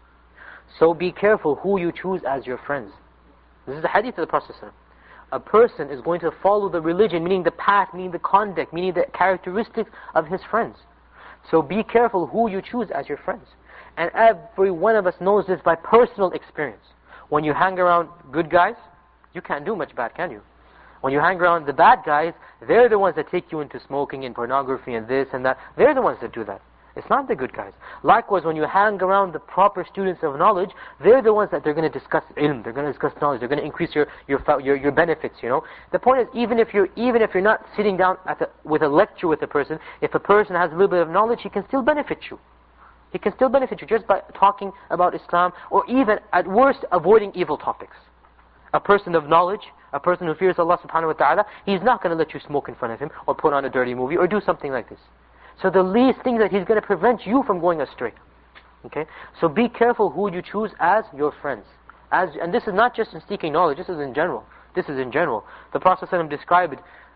So be careful who you choose as your friends. This is the hadith of the Prophet. A person is going to follow the religion, meaning the path, meaning the conduct, meaning the characteristics of his friends. So be careful who you choose as your friends. And every one of us knows this by personal experience. When you hang around good guys, you can't do much bad, can you? When you hang around the bad guys, they're the ones that take you into smoking and pornography and this and that. They're the ones that do that. It's not the good guys. Likewise, when you hang around the proper students of knowledge, they're the ones that they're going to discuss ilm, they're going to discuss knowledge, they're going to increase your your your, your benefits. You know, the point is, even if you're even if you're not sitting down at the, with a lecture with a person, if a person has a little bit of knowledge, he can still benefit you. He can still benefit you just by talking about Islam, or even at worst avoiding evil topics. A person of knowledge, a person who fears Allah subhanahu wa ta'ala, he's not going to let you smoke in front of him, or put on a dirty movie, or do something like this. So the least thing that he's going to prevent you from going astray. Okay? So be careful who you choose as your friends. As, and this is not just in seeking knowledge, this is in general. This is in general. The Prophet ﷺ described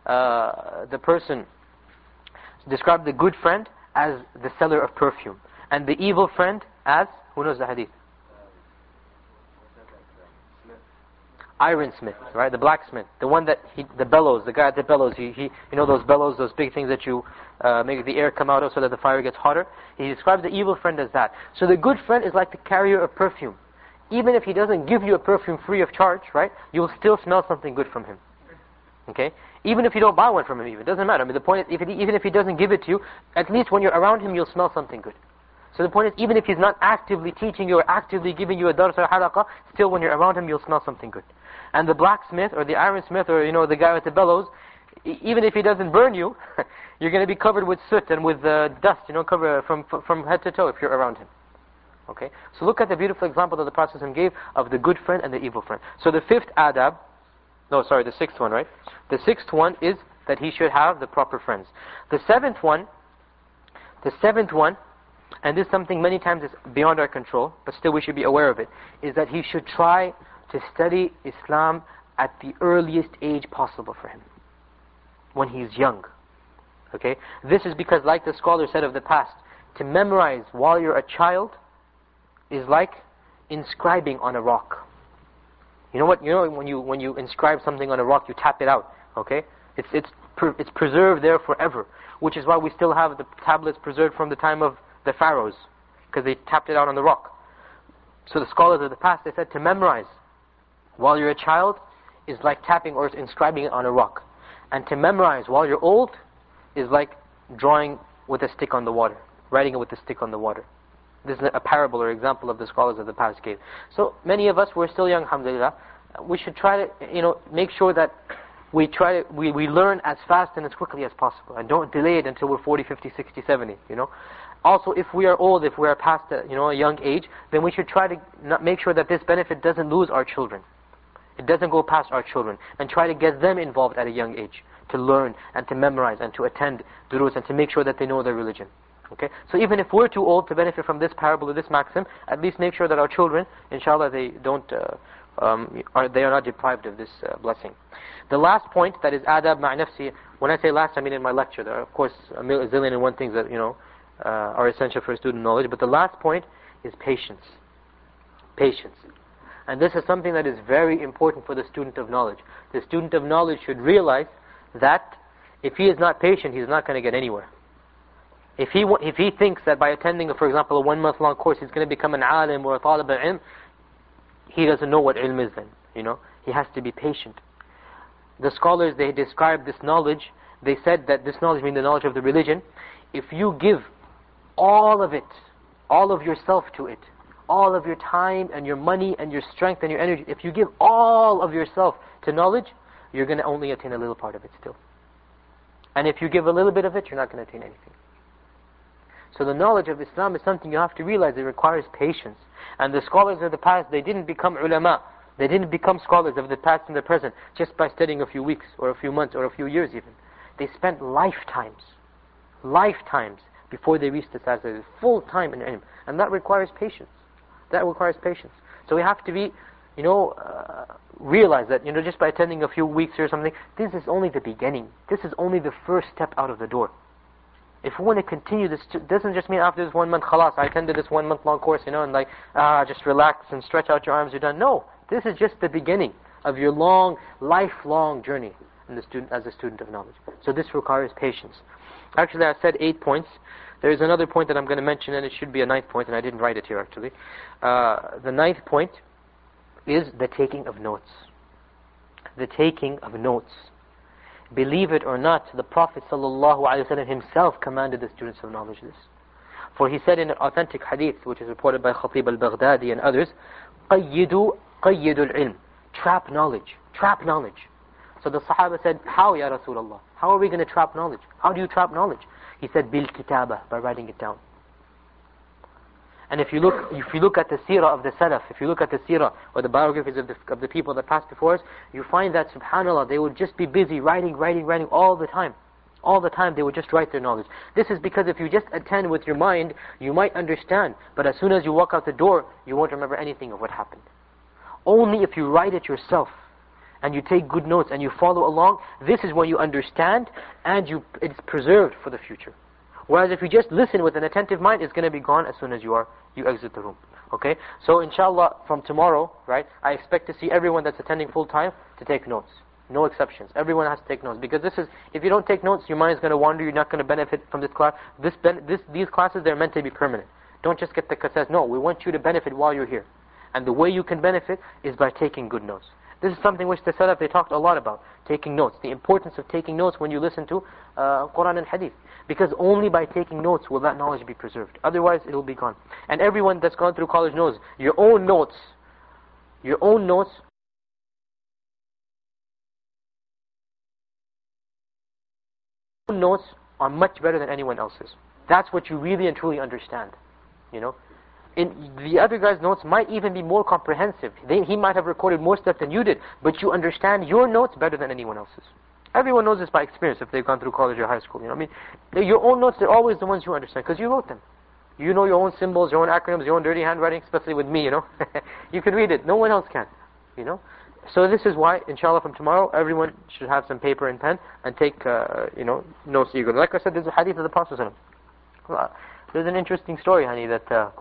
uh, the person, described the good friend as the seller of perfume. And the evil friend as, who knows the hadith? Ironsmith, right? The blacksmith, the one that he, the bellows, the guy at the bellows. He, he, you know those bellows, those big things that you uh, make the air come out of so that the fire gets hotter. He describes the evil friend as that. So the good friend is like the carrier of perfume. Even if he doesn't give you a perfume free of charge, right? You'll still smell something good from him. Okay? Even if you don't buy one from him, even it doesn't matter. I mean, the point is, if it, even if he doesn't give it to you, at least when you're around him, you'll smell something good. So the point is, even if he's not actively teaching you or actively giving you a dars or halaqah, still when you're around him, you'll smell something good. And the blacksmith or the ironsmith or, you know, the guy with the bellows, e even if he doesn't burn you, you're going to be covered with soot and with uh, dust, you know, cover from from head to toe if you're around him. Okay? So look at the beautiful example that the Prophet gave of the good friend and the evil friend. So the fifth adab, no, sorry, the sixth one, right? The sixth one is that he should have the proper friends. The seventh one, the seventh one, and this is something many times is beyond our control, but still we should be aware of it, is that he should try to study Islam at the earliest age possible for him, when he's young. Okay? This is because, like the scholar said of the past, to memorize while you're a child is like inscribing on a rock. You know what? You know when you when you inscribe something on a rock, you tap it out. Okay? It's it's it's preserved there forever, which is why we still have the tablets preserved from the time of the pharaohs, because they tapped it out on the rock. So the scholars of the past, they said to memorize while you're a child is like tapping or inscribing it on a rock. And to memorize while you're old is like drawing with a stick on the water, writing it with a stick on the water. This is a parable or example of the scholars of the past gave. So many of us, we're still young, alhamdulillah. We should try to, you know, make sure that we try to, we, we learn as fast and as quickly as possible. And don't delay it until we're forty, fifty, sixty, seventy, you know. Also, if we are old, if we are past a, you know, a young age, then we should try to not make sure that this benefit doesn't lose our children. It doesn't go past our children. And try to get them involved at a young age to learn and to memorize and to attend durus and to make sure that they know their religion. Okay? So even if we're too old to benefit from this parable or this maxim, at least make sure that our children, inshallah, they don't, uh, um, are, they are not deprived of this uh, blessing. The last point, that is adab ma'a nafsi. When I say last, I mean in my lecture. There are, of course, a zillion and one things that, you know, uh, are essential for student knowledge. But the last point is patience. Patience. And this is something that is very important for the student of knowledge. The student of knowledge should realize that if he is not patient, he's not going to get anywhere. If he if he thinks that by attending, for example, a one-month-long course, he's going to become an alim or a talib al-ilm, he doesn't know what ilm is then. You know, he has to be patient. The scholars, they described this knowledge. They said that this knowledge, means the knowledge of the religion, if you give all of it, all of yourself to it, all of your time and your money and your strength and your energy, if you give all of yourself to knowledge, you're going to only attain a little part of it still. And if you give a little bit of it, you're not going to attain anything. So the knowledge of Islam is something you have to realize. It requires patience. And the scholars of the past, they didn't become ulama. They didn't become scholars of the past and the present just by studying a few weeks or a few months or a few years even. They spent lifetimes, lifetimes before they reached the status of full time in ilm. And that requires patience. That requires patience. So we have to be, you know, uh, realize that, you know, just by attending a few weeks or something, this is only the beginning. This is only the first step out of the door. If we want to continue this, it doesn't just mean after this one month, khalas, I attended this one month long course, you know, and like, ah, just relax and stretch out your arms, you're done. No, this is just the beginning of your long, lifelong journey in the student, as a student of knowledge. So this requires patience. Actually, I said eight points. There is another point that I'm going to mention, and it should be a ninth point, and I didn't write it here actually. Uh, the ninth point is the taking of notes. The taking of notes. Believe it or not, the Prophet ﷺ himself commanded the students of knowledge this. For he said in an authentic hadith, which is reported by Khatib al-Baghdadi and others, قَيِّدُوا قَيِّدُوا الْعِلْمِ. Trap knowledge. Trap knowledge. So the Sahaba said, how ya Rasulullah? How are we going to trap knowledge? How do you trap knowledge? He said, bil kitaba, by writing it down. And if you look, if you look at the seerah of the Salaf, if you look at the seerah or the biographies of the, of the people that passed before us, you find that, subhanAllah, they would just be busy writing, writing, writing all the time. All the time they would just write their knowledge. This is because if you just attend with your mind, you might understand, but as soon as you walk out the door, you won't remember anything of what happened. Only if you write it yourself, and you take good notes and you follow along, this is when you understand and you it's preserved for the future. Whereas if you just listen with an attentive mind, it's going to be gone as soon as you are you exit the room. Okay? So inshallah, from tomorrow, right, I expect to see everyone that's attending full time to take notes. No exceptions. Everyone has to take notes. Because this is, if you don't take notes, your mind is going to wander, you're not going to benefit from this class. This, ben, this These classes, they're meant to be permanent. Don't just get the cassettes. No, we want you to benefit while you're here. And the way you can benefit is by taking good notes. This is something which the Salaf, they talked a lot about, taking notes. The importance of taking notes when you listen to uh, Quran and Hadith. Because only by taking notes will that knowledge be preserved. Otherwise, it will be gone. And everyone that's gone through college knows, your own notes, your own notes, your own notes are much better than anyone else's. That's what you really and truly understand, you know. In the other guy's notes might even be more comprehensive. They, he might have recorded more stuff than you did, but you understand your notes better than anyone else's. Everyone knows this by experience if they've gone through college or high school. You know what I mean? Your own notes, they're always the ones you understand because you wrote them. You know your own symbols, your own acronyms, your own dirty handwriting, especially with me, you know. You can read it. No one else can, you know. So this is why, inshallah, from tomorrow, everyone should have some paper and pen and take, uh, you know, notes eagerly. Like I said, there's a hadith of the Prophet. There's an interesting story, honey, that... Uh,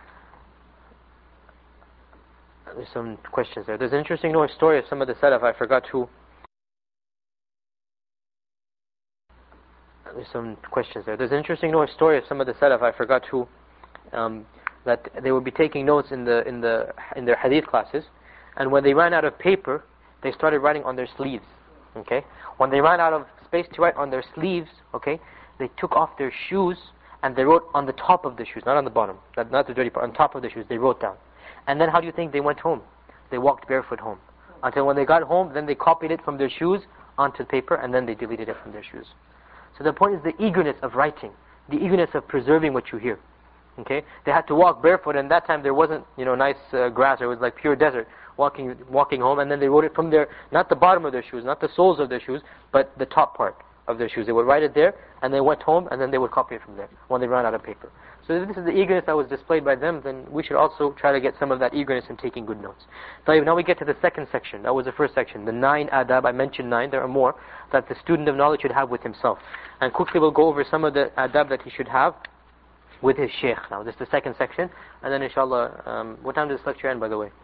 There's some questions there. There's an interesting story of some of the Salaf. I forgot who. there's some questions there. There's an interesting you know, story of some of the Salaf, I forgot who, um, that they would be taking notes in the in the in their hadith classes, and when they ran out of paper, they started writing on their sleeves. Okay, when they ran out of space to write on their sleeves, okay, they took off their shoes and they wrote on the top of the shoes, not on the bottom, not, not the dirty part, on top of the shoes. They wrote down, and then how do you think they went home? They walked barefoot home until when they got home, then they copied it from their shoes onto paper, and then they deleted it from their shoes. So the point is the eagerness of writing, the eagerness of preserving what you hear. Okay, they had to walk barefoot, and that time there wasn't, you know, nice uh, grass. It was like pure desert. Walking, walking home, and then they wrote it from their, not the bottom of their shoes, not the soles of their shoes, but the top part of their shoes. They would write it there, and they went home, and then they would copy it from there when they ran out of paper. So if this is the eagerness that was displayed by them, then we should also try to get some of that eagerness in taking good notes. So now we get to the second section. That was the first section, the nine adab. I mentioned nine. There are more that the student of knowledge should have with himself. And quickly we'll go over some of the adab that he should have with his sheikh. Now this is the second section, and then inshallah, um, what time does this lecture end, by the way?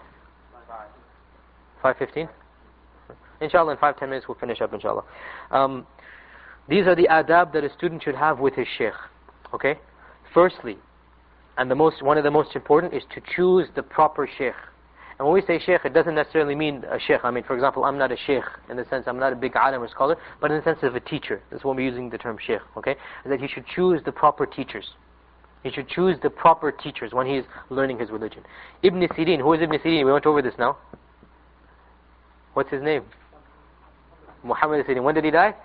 five fifteen? Inshallah, in five, ten minutes we'll finish up, inshallah. Um, these are the adab that a student should have with his sheikh. Okay? Firstly, and the most, one of the most important is to choose the proper sheikh. And when we say sheikh, it doesn't necessarily mean a sheikh. I mean, for example, I'm not a sheikh in the sense I'm not a big alim or scholar, but in the sense of a teacher. That's when we're using the term sheikh. Okay? Is that he should choose the proper teachers. He should choose the proper teachers when he is learning his religion. Ibn Sirin, who is Ibn Sirin? We went over this now. What's his name? Muhammad Sirin. When did he die?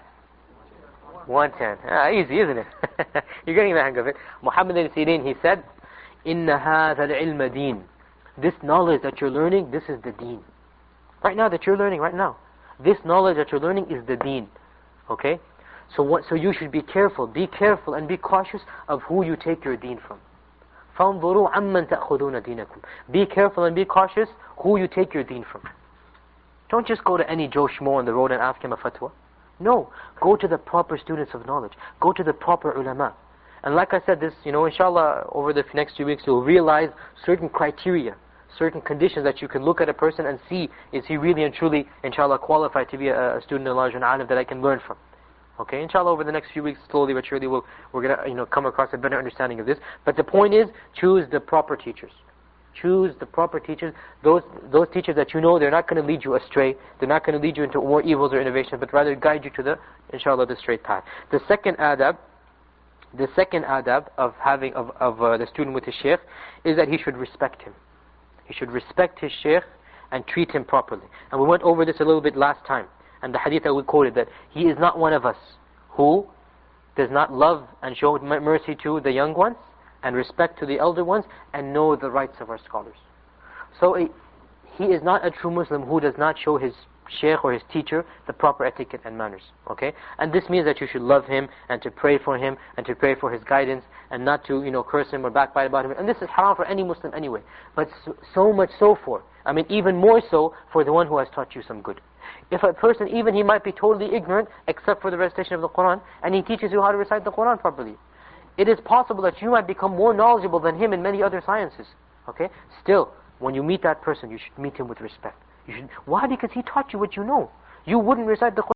one ten. Ah, easy, isn't it? You're getting the hang of it. Muhammad Sirin, he said, Inna hadha al-ilma deen. This knowledge that you're learning, this is the deen. Right now that you're learning, right now. This knowledge that you're learning is the deen. Okay? So what? So you should be careful. Be careful and be cautious of who you take your deen from. فَانظُرُوا عَمَّنْ تَأْخُذُونَ دِينَكُمْ. Be careful and be cautious who you take your deen from. Don't just go to any Joe Schmo on the road and ask him a fatwa. No, go to the proper students of knowledge. Go to the proper ulama. And like I said, this, you know, inshallah, over the next few weeks, you'll realize certain criteria, certain conditions that you can look at a person and see, is he really and truly, inshallah, qualified to be a, a student of knowledge and alim that I can learn from. Okay, inshallah, over the next few weeks, slowly but surely, we'll, we're going to, you know, come across a better understanding of this. But the point is, choose the proper teachers. Choose the proper teachers. Those those teachers that you know, they're not going to lead you astray. They're not going to lead you into more evils or innovations, but rather guide you to the, inshallah, the straight path. The second adab, the second adab of having of of uh, the student with his sheikh is that he should respect him. He should respect his sheikh and treat him properly. And we went over this a little bit last time. And the hadith that we quoted, that he is not one of us who does not love and show mercy to the young ones and respect to the elder ones and know the rights of our scholars. So a, he is not a true Muslim who does not show his sheikh or his teacher the proper etiquette and manners. Okay? And this means that you should love him and to pray for him and to pray for his guidance and not to, you know, curse him or backbite about him. And this is haram for any Muslim anyway. But so, so much so for, I mean even more so for the one who has taught you some good. If a person, even he might be totally ignorant except for the recitation of the Quran, and he teaches you how to recite the Quran properly, it is possible that you might become more knowledgeable than him in many other sciences. Okay? Still, when you meet that person, you should meet him with respect. You should, why? Because he taught you what you know. You wouldn't recite the Quran.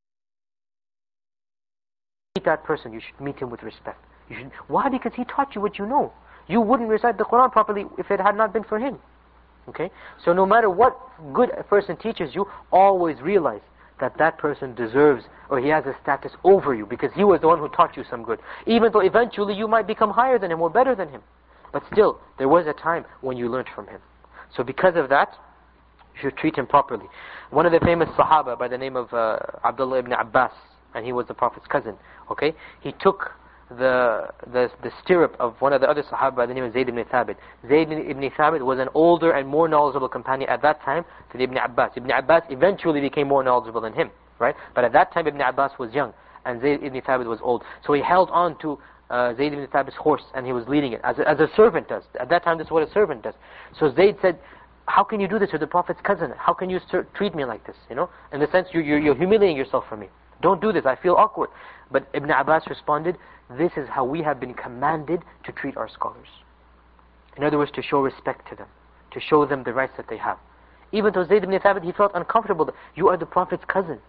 Meet that person, you should meet him with respect. You should, why? Because he taught you what you know. You wouldn't recite the Quran properly if it had not been for him. Okay? So no matter what good a person teaches you, always realize that that person deserves, or he has a status over you, because he was the one who taught you some good. Even though eventually you might become higher than him or better than him. But still, there was a time when you learned from him. So because of that, you should treat him properly. One of the famous Sahaba by the name of uh, Abdullah ibn Abbas, and he was the Prophet's cousin, okay? He took the, the the stirrup of one of the other Sahaba by the name of Zayd ibn Thabit. Zayd ibn Thabit was an older and more knowledgeable companion at that time than Ibn Abbas. Ibn Abbas eventually became more knowledgeable than him, right? But at that time Ibn Abbas was young and Zayd ibn Thabit was old. So he held on to uh, Zayd ibn Thabit's horse and he was leading it, as a, as a servant does. At that time this is what a servant does. So Zayd said, how can you do this to the Prophet's cousin? How can you treat me like this? You know, in the sense you're, you're, you're humiliating yourself for me. Don't do this, I feel awkward. But Ibn Abbas responded, this is how we have been commanded to treat our scholars. In other words, to show respect to them, to show them the rights that they have. Even though Zayd ibn Thabit, he felt uncomfortable. That you are the Prophet's cousin.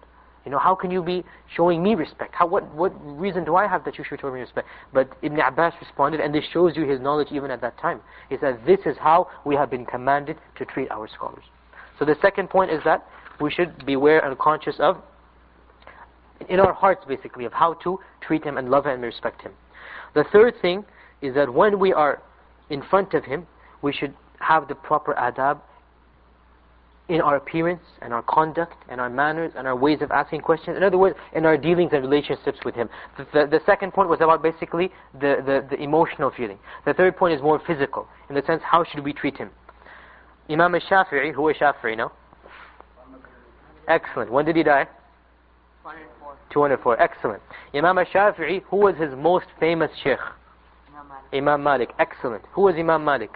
You know, how can you be showing me respect? How, what, what reason do I have that you should show me respect? But Ibn Abbas responded, and this shows you his knowledge even at that time. He said, this is how we have been commanded to treat our scholars. So the second point is that we should be aware and conscious of, in our hearts basically, of how to treat him and love him and respect him. The third thing is that when we are in front of him, we should have the proper adab in our appearance and our conduct and our manners and our ways of asking questions. In other words, in our dealings and relationships with him. The, the, the second point was about basically the, the, the emotional feeling. The third point is more physical, in the sense, how should we treat him? Imam al-Shafi'i, who is Shafi'i now? Excellent. When did he die? two hundred four. Excellent. Imam al-Shafi'i, who was his most famous sheikh? Imam Malik. Imam Malik. Excellent. Who was Imam Malik?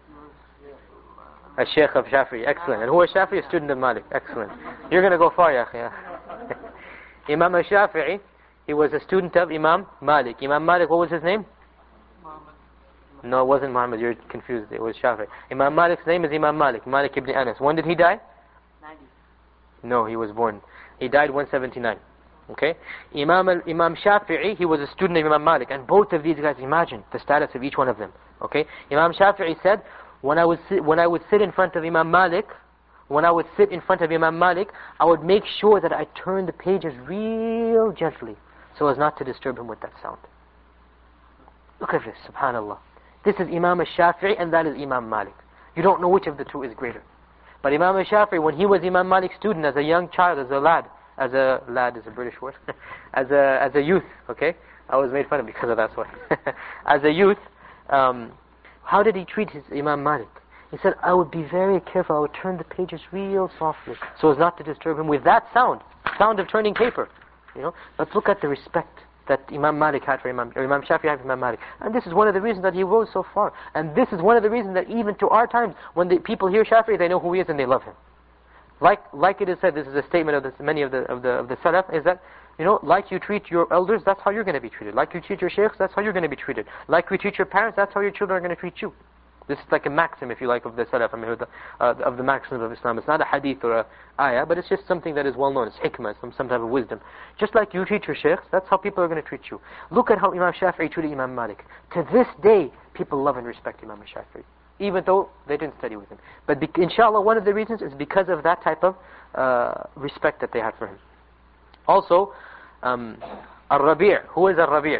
A sheikh of Shafi'i. Excellent. And who was Shafi'i? A student of Malik. Excellent. You're going to go far, ya akhi. Imam al-Shafi'i, he was a student of Imam Malik. Imam Malik, what was his name? Muhammad. No, it wasn't Muhammad. You're confused. It was Shafi'i. Imam Malik's name is Imam Malik. Malik ibn Anas. When did he die? ninety. No, he was born. He died one seventy-nine. Okay? Imam al, Imam Shafi'i, he was a student of Imam Malik. And both of these guys, imagine the status of each one of them. Okay? Imam Shafi'i said, when I would sit, when I would sit in front of Imam Malik, when I would sit in front of Imam Malik, I would make sure that I turned the pages real gently, so as not to disturb him with that sound. Look at this, subhanallah. This is Imam al-Shafi'i and that is Imam Malik. You don't know which of the two is greater. But Imam al-Shafi'i, when he was Imam Malik's student as a young child, as a lad, as a lad is a British word, as a as a youth, okay? I was made fun of because of that word. As a youth, um, how did he treat his Imam Malik? He said, I would be very careful, I would turn the pages real softly, so as not to disturb him with that sound, sound of turning paper, you know? But look at the respect that Imam Malik had for Imam, or Imam Shafi'i had for Imam Malik. And this is one of the reasons that he rose so far. And this is one of the reasons that even to our times, when the people hear Shafi'i, they know who he is and they love him. Like, like it is said, this is a statement of this, many of the, of the, of the Salaf, is that, you know, like you treat your elders, that's how you're going to be treated. Like you treat your sheikhs, that's how you're going to be treated. Like you treat your parents, that's how your children are going to treat you. This is like a maxim, if you like, of the Salaf, I mean, of the, uh, of the maxims of Islam. It's not a hadith or a ayah, but it's just something that is well known. It's hikmah, some, some type of wisdom. Just like you treat your sheikhs, that's how people are going to treat you. Look at how Imam Shafi'i treated Imam Malik. To this day, people love and respect Imam Shafi'i, even though they didn't study with him. But be inshallah, one of the reasons is because of that type of uh, respect that they had for him. Also, um, Al-Rabi'. Who is Al-Rabi'?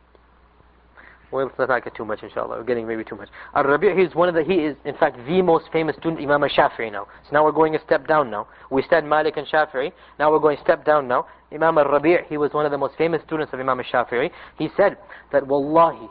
Well, let's not get too much, inshallah. We're getting maybe too much. Al-Rabi', he is one of the, he is in fact the most famous student, Imam al-Shafi'i now. So now we're going a step down now. We said Malik and Shafi'i. Now we're going a step down now. Imam al-Rabi', he was one of the most famous students of Imam al-Shafi'i. He said that, Wallahi,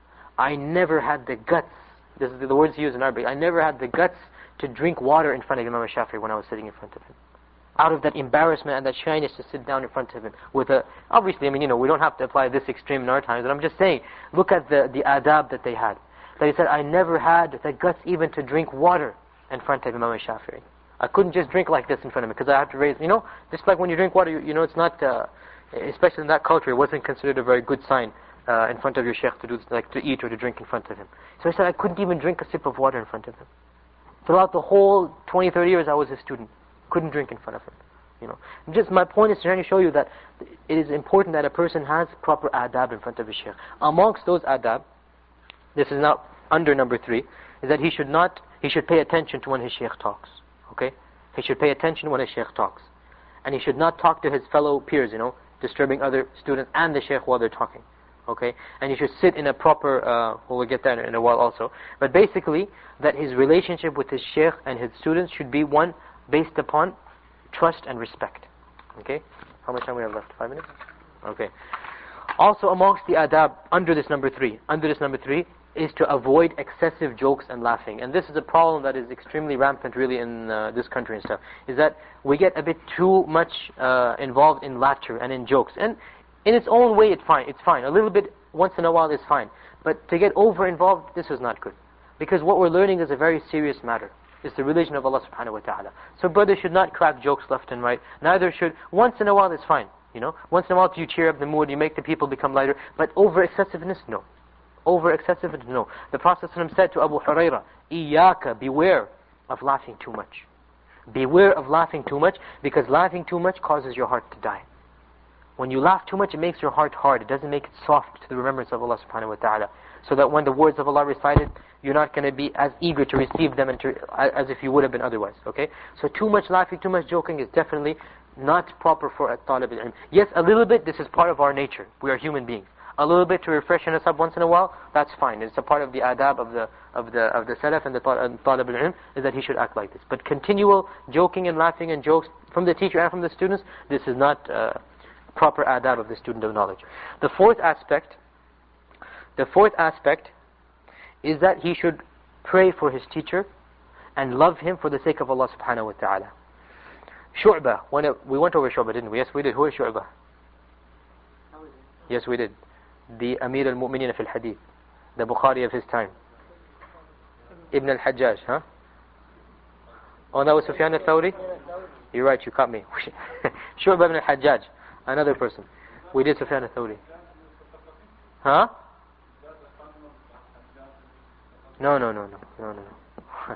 I never had the guts, this is the words he used in Arabic, I never had the guts to drink water in front of Imam al-Shafi'i when I was sitting in front of him. Out of that embarrassment and that shyness to sit down in front of him with a, obviously, I mean, you know, we don't have to apply this extreme in our times, but I'm just saying, look at the, the adab that they had. That he said, I never had the guts even to drink water in front of Imam al-Shafi'i. I couldn't just drink like this in front of him, because I have to raise, you know, just like when you drink water, you, you know, it's not, uh, especially in that culture, it wasn't considered a very good sign uh, in front of your sheikh to do, like to eat or to drink in front of him. So he said, I couldn't even drink a sip of water in front of him. Throughout the whole twenty, thirty years I was his student, couldn't drink in front of him. You know, just my point is trying to show you that it is important that a person has proper adab in front of his sheikh. Amongst those adab, this is now under number three, is that he should not, he should pay attention to when his sheikh talks. Okay, he should pay attention when his sheikh talks, and he should not talk to his fellow peers, you know, disturbing other students and the sheikh while they're talking. Okay, and he should sit in a proper, uh, well, we'll get that in a while also, but basically that his relationship with his sheikh and his students should be one based upon trust and respect. Okay, how much time we have left? Five minutes? Okay. Also amongst the adab, under this number three, under this number three is to avoid excessive jokes and laughing. And this is a problem that is extremely rampant really in uh, this country and stuff, is that we get a bit too much uh, involved in laughter and in jokes. And in its own way, it's fine. It's fine. A little bit once in a while is fine. But to get over involved, this is not good. Because what we're learning is a very serious matter. It's the religion of Allah subhanahu wa ta'ala. So brothers should not crack jokes left and right. Neither should, once in a while it's fine. You know, once in a while you cheer up the mood, you make the people become lighter. But over excessiveness, no. Over excessiveness, no. The Prophet ﷺ said to Abu Hurairah, Iyaka, beware of laughing too much. Beware of laughing too much, because laughing too much causes your heart to die. When you laugh too much, it makes your heart hard. It doesn't make it soft to the remembrance of Allah subhanahu wa ta'ala. So that when the words of Allah are recited, you're not going to be as eager to receive them and to, as if you would have been otherwise. Okay? So too much laughing, too much joking is definitely not proper for a talib al-ilm. Yes, a little bit, this is part of our nature. We are human beings. A little bit to refreshen us up once in a while, that's fine. It's a part of the adab of the of the of the salaf and the talib al-ilm, is that he should act like this. But continual joking and laughing and jokes from the teacher and from the students, this is not uh, proper adab of the student of knowledge. The fourth aspect, the fourth aspect is that he should pray for his teacher and love him for the sake of Allah subhanahu wa ta'ala. Shu'bah, when it, we went over Shu'bah, didn't we? Yes, we did. Who is Shu'bah? Yes, we did. The Amir al-Mu'mineen fil Hadith, the Bukhari of his time. Ibn al-Hajjaj, huh? Oh, that was Sufyan al-Thawri? You're right, you caught me. Shu'bah ibn al-Hajjaj, another person. We did Sufyan al-Thawri. Huh? No, no, no, no, no, no, no.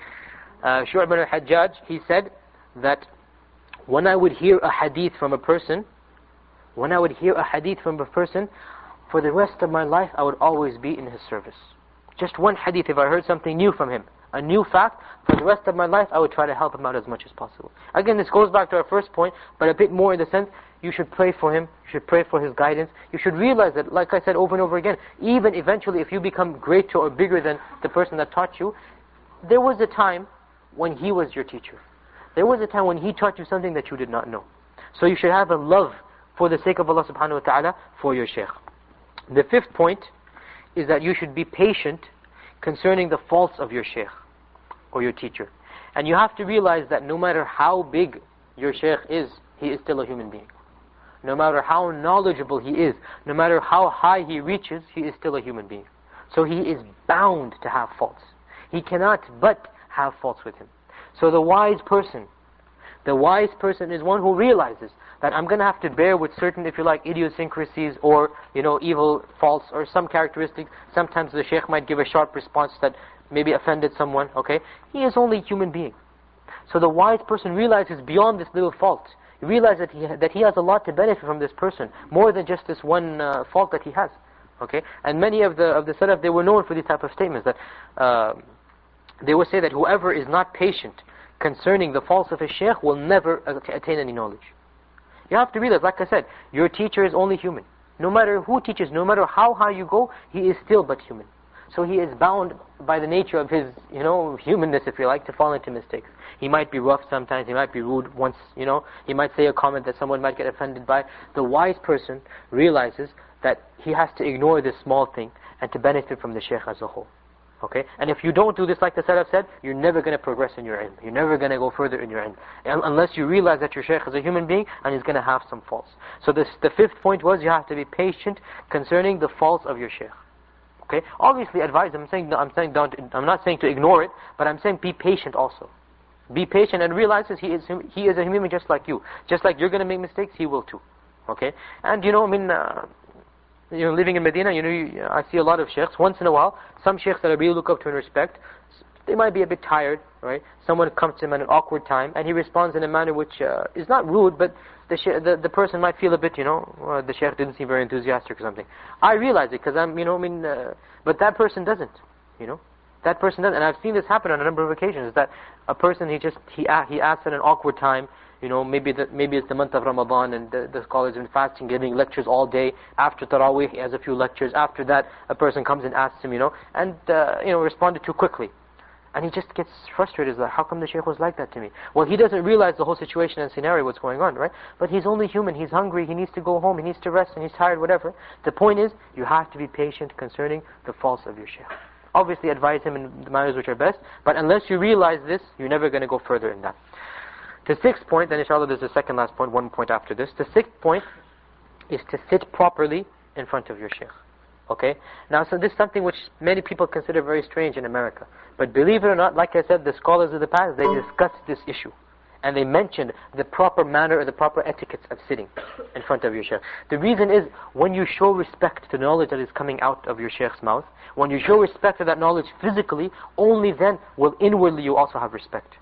uh, Shu'bah ibn al-Hajjaj, he said that when I would hear a hadith from a person, when I would hear a hadith from a person, for the rest of my life I would always be in his service. Just one hadith, if I heard something new from him, a new fact, for the rest of my life I would try to help him out as much as possible. Again, this goes back to our first point, but a bit more in the sense, you should pray for him, you should pray for his guidance, you should realize that, like I said over and over again, even eventually if you become greater or bigger than the person that taught you, there was a time when he was your teacher. There was a time when he taught you something that you did not know. So you should have a love for the sake of Allah subhanahu wa ta'ala for your shaykh. The fifth point is that you should be patient concerning the faults of your shaykh or your teacher. And you have to realize that no matter how big your shaykh is, he is still a human being. No matter how knowledgeable he is, no matter how high he reaches, he is still a human being. So he is bound to have faults. He cannot but have faults with him. So the wise person, the wise person is one who realizes that I'm going to have to bear with certain, if you like, idiosyncrasies or, you know, evil faults or some characteristics. Sometimes the shaykh might give a sharp response that maybe offended someone, okay? He is only a human being. So the wise person realizes beyond this little fault. He realizes that he, that he has a lot to benefit from this person, more than just this one uh, fault that he has, okay? And many of the of the Salaf, they were known for these type of statements, that uh, they would say that whoever is not patient concerning the faults of his shaykh will never attain any knowledge. You have to realize, like I said, your teacher is only human. No matter who teaches, no matter how high you go, he is still but human. So he is bound by the nature of his, you know, humanness, if you like, to fall into mistakes. He might be rough sometimes, he might be rude once, you know, he might say a comment that someone might get offended by. The wise person realizes that he has to ignore this small thing and to benefit from the shaykh as a whole. Okay? And if you don't do this, like the Salaf said, you're never going to progress in your ilm. You're never going to go further in your ilm. Unless you realize that your shaykh is a human being and he's going to have some faults. So this, the fifth point was, you have to be patient concerning the faults of your shaykh. Okay? Obviously advise him. I'm saying, I'm saying don't, I'm not saying to ignore it, but I'm saying be patient also. Be patient and realize that he is, he is a human just like you. Just like you're going to make mistakes, he will too. Okay? And you know, I mean, uh, you know, living in Medina, you know, you, I see a lot of sheikhs. Once in a while, some sheikhs that I really look up to and respect, they might be a bit tired, right? Someone comes to him at an awkward time, and he responds in a manner which uh, is not rude, but the, the the person might feel a bit, you know, uh, the sheikh didn't seem very enthusiastic or something. I realize it, because I'm, you know, I mean, uh, but that person doesn't, you know. That person doesn't, and I've seen this happen on a number of occasions, that a person, he just, he, he asks at an awkward time, you know, maybe the, maybe it's the month of Ramadan and the, the scholars have been fasting, giving lectures all day. After Taraweeh, he has a few lectures. After that, a person comes and asks him, you know, and, uh, you know, responded too quickly. And he just gets frustrated. He's like, how come the shaykh was like that to me? Well, he doesn't realize the whole situation and scenario, what's going on, right? But he's only human. He's hungry. He needs to go home. He needs to rest, and he's tired, whatever. The point is, you have to be patient concerning the faults of your shaykh. Obviously, advise him in the manners which are best, but unless you realize this, you're never going to go further in that. The sixth point, and inshallah there's a second last point, one point after this. The sixth point is to sit properly in front of your shaykh. Okay? Now, so this is something which many people consider very strange in America. But believe it or not, like I said, the scholars of the past, they discussed this issue. And they mentioned the proper manner or the proper etiquette of sitting in front of your shaykh. The reason is, when you show respect to the knowledge that is coming out of your shaykh's mouth, when you show respect to that knowledge physically, only then will inwardly you also have respect.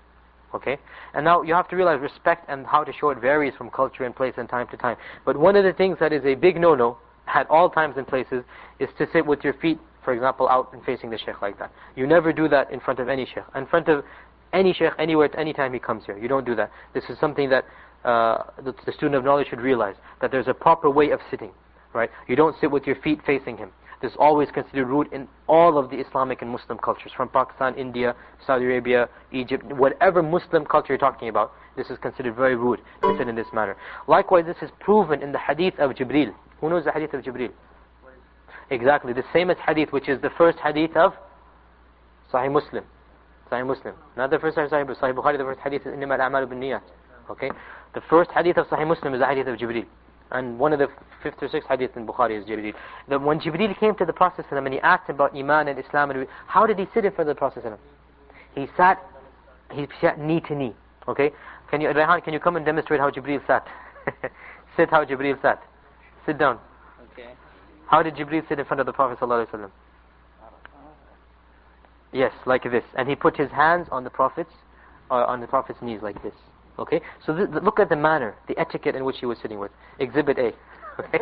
Okay? And now you have to realize respect and how to show it varies from culture and place and time to time. But one of the things that is a big no-no at all times and places is to sit with your feet, for example, out and facing the sheikh like that. You never do that in front of any sheikh. In front of any sheikh, anywhere, at any time he comes here. You don't do that. This is something that uh, the, the student of knowledge should realize, that there's a proper way of sitting. Right? You don't sit with your feet facing him. This is always considered rude in all of the Islamic and Muslim cultures, from Pakistan, India, Saudi Arabia, Egypt, whatever Muslim culture you're talking about, this is considered very rude to sit in this manner. Likewise, this is proven in the hadith of Jibreel. Who knows the hadith of Jibreel? Exactly, the same as hadith, which is the first hadith of Sahih Muslim. Sahih Muslim. Not the first Sahih Bukhari. Sahih Bukhari, the first hadith is إِنَّمَا الْأَعْمَالُ بِالنِّيَّاتِ. Okay? The first hadith of Sahih Muslim is the hadith of Jibreel. And one of the fifth or sixth hadith in Bukhari is Jibreel. The, when Jibreel came to the Prophet ﷺ and he asked him about Iman and Islam, and how did he sit in front of the Prophet ﷺ? He sat, he sat knee to knee. Okay? Can you, Rehan, can you come and demonstrate how Jibreel sat? Sit how Jibreel sat. Sit down. Okay. How did Jibreel sit in front of the Prophet ﷺ? Yes, like this. And he put his hands on the Prophet's, uh, on the Prophet's knees like this. Okay, so th th look at the manner, the etiquette in which he was sitting with. Exhibit A. Okay,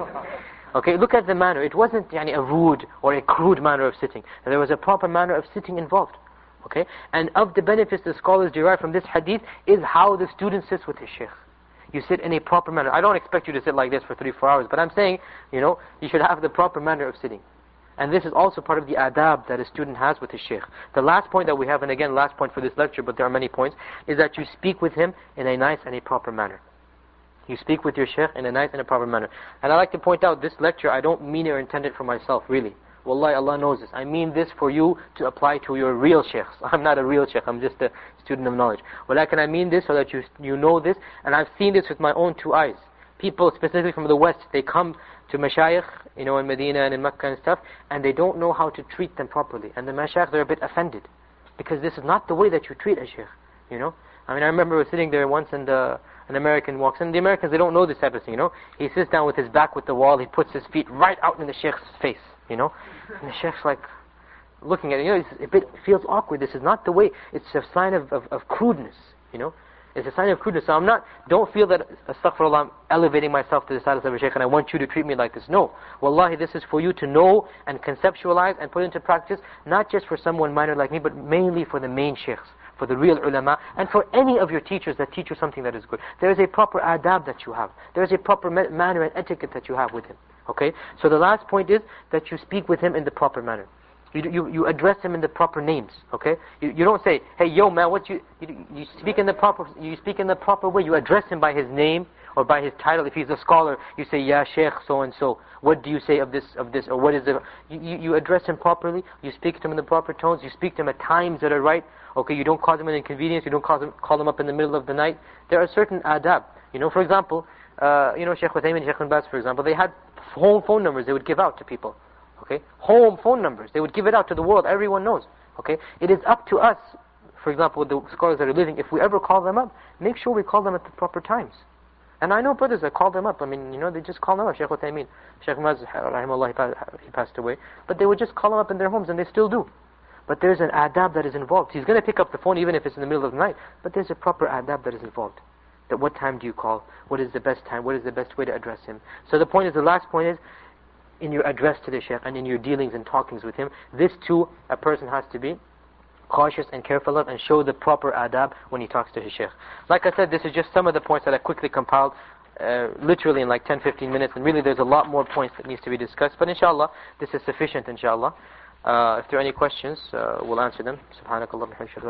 okay, look at the manner. It wasn't yani, a rude or a crude manner of sitting. There was a proper manner of sitting involved. Okay, and of the benefits the scholars derive from this hadith is how the student sits with his sheikh. You sit in a proper manner. I don't expect you to sit like this for three, four hours, but I'm saying, you know, you should have the proper manner of sitting. And this is also part of the adab that a student has with his sheikh. The last point that we have, and again last point for this lecture, but there are many points, is that you speak with him in a nice and a proper manner. You speak with your sheikh in a nice and a proper manner. And I like to point out, this lecture, I don't mean or intend it for myself, really. Wallahi, Allah knows this. I mean this for you to apply to your real sheikhs. I'm not a real sheikh, I'm just a student of knowledge. Well, can I mean this so that you, you know this? And I've seen this with my own two eyes. People, specifically from the West, they come to mashayikh, you know, in Medina and in Mecca and stuff, and they don't know how to treat them properly. And the mashayikh, they're a bit offended, because this is not the way that you treat a sheikh, you know. I mean, I remember sitting there once, and uh, an American walks in. The Americans, they don't know this type of thing, you know. He sits down with his back with the wall, he puts his feet right out in the sheikh's face, you know. And the sheikh's like, looking at it, you know, it's a bit, feels awkward. This is not the way. It's a sign of, of, of crudeness, you know. It's a sign of crudeness. So I'm not, don't feel that, astaghfirullah, I'm elevating myself to the status of a sheikh and I want you to treat me like this. No. Wallahi, this is for you to know and conceptualize and put into practice, not just for someone minor like me, but mainly for the main sheikhs, for the real ulama, and for any of your teachers that teach you something that is good. There is a proper adab that you have. There is a proper manner and etiquette that you have with him. Okay? So the last point is that you speak with him in the proper manner. You, you, you address him in the proper names, okay? You, you don't say, hey, yo, man, what you, you, you speak in the proper, you speak in the proper way. You address him by his name or by his title. If he's a scholar, you say, yeah, sheikh, so and so. What do you say of this, of this, or what is the? You, you, you address him properly. You speak to him in the proper tones. You speak to him at times that are right. Okay, you don't cause him an inconvenience. You don't cause him, call him up in the middle of the night. There are certain adab. You know, for example, uh, you know, Sheikh Uthaymin, Sheikh Ibn Baz, for example, they had home phone numbers they would give out to people. Okay, home phone numbers. They would give it out to the world. Everyone knows. Okay, it is up to us, for example, with the scholars that are living, if we ever call them up, make sure we call them at the proper times. And I know brothers that call them up. I mean, you know, they just call them up. Sheikh Uthaymin, Sheikh Maz, rahimahullah, he passed away. But they would just call them up in their homes, and they still do. But there's an adab that is involved. He's going to pick up the phone even if it's in the middle of the night. But there's a proper adab that is involved. That what time do you call? What is the best time? What is the best way to address him? So the point is, the last point is, in your address to the sheikh and in your dealings and talkings with him, this too, a person has to be cautious and careful of and show the proper adab when he talks to his sheikh. Like I said, this is just some of the points that I quickly compiled, uh, literally in like ten to fifteen minutes, and really there's a lot more points that needs to be discussed, but inshallah, this is sufficient, inshallah. Uh, if there are any questions, uh, we'll answer them. Subhanakallah,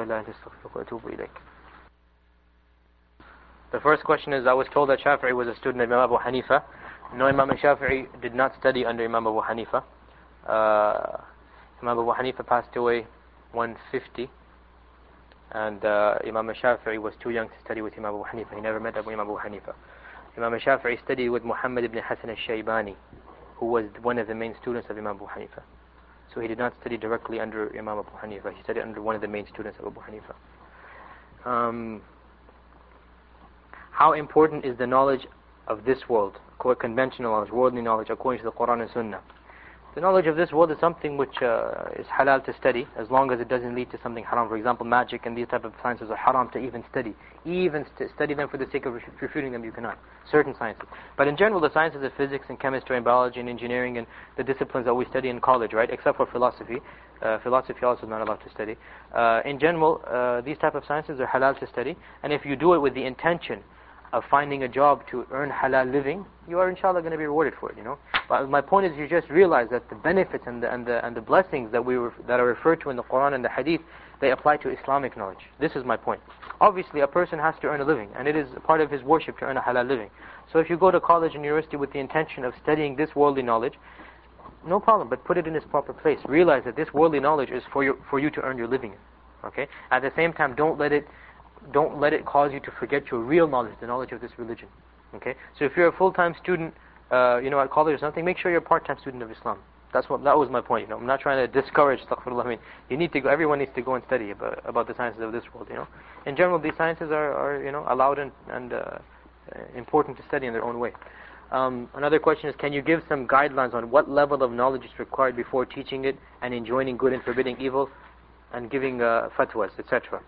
the first question is, I was told that Shafi'i was a student of Imam Abu Hanifa. No, Imam Shafi'i did not study under Imam Abu Hanifa. Uh, Imam Abu Hanifa passed away one fifty, and uh, Imam Shafi'i was too young to study with Imam Abu Hanifa. He never met Abu Imam Abu Hanifa. Imam Shafi'i studied with Muhammad ibn Hasan al-Shaybani, who was one of the main students of Imam Abu Hanifa. So he did not study directly under Imam Abu Hanifa. He studied under one of the main students of Abu Hanifa. Um, how important is the knowledge of this world, conventional knowledge, worldly knowledge, according to the Quran and Sunnah? The knowledge of this world is something which uh, is halal to study, as long as it doesn't lead to something haram. For example, magic and these type of sciences are haram to even study. Even st study them for the sake of refuting them, you cannot. Certain sciences. But in general, the sciences of physics and chemistry and biology and engineering and the disciplines that we study in college, right, except for philosophy. Uh, philosophy also is not allowed to study. Uh, in general, uh, these type of sciences are halal to study. And if you do it with the intention of finding a job to earn halal living, you are inshallah going to be rewarded for it, you know. But my point is, you just realize that the benefits and the and the and the blessings that we were, that are referred to in the Quran and the Hadith, they apply to Islamic knowledge. This is my point. Obviously, a person has to earn a living, and it is a part of his worship to earn a halal living. So if you go to college and university with the intention of studying this worldly knowledge, no problem, but put it in its proper place. Realize that this worldly knowledge is for you for you to earn your living in. Okay. At the same time, don't let it don't let it cause you to forget your real knowledge, the knowledge of this religion. Okay. So if you're a full-time student, uh, you know, at college or something, make sure you're a part-time student of Islam. That's what that was my point. You know, I'm not trying to discourage. Astaghfirullah. I mean, you need to go. Everyone needs to go and study about about the sciences of this world. You know, in general, these sciences are, are you know allowed and and uh, important to study in their own way. Um, another question is, can you give some guidelines on what level of knowledge is required before teaching it and enjoining good and forbidding evil, and giving uh, fatwas, et cetera?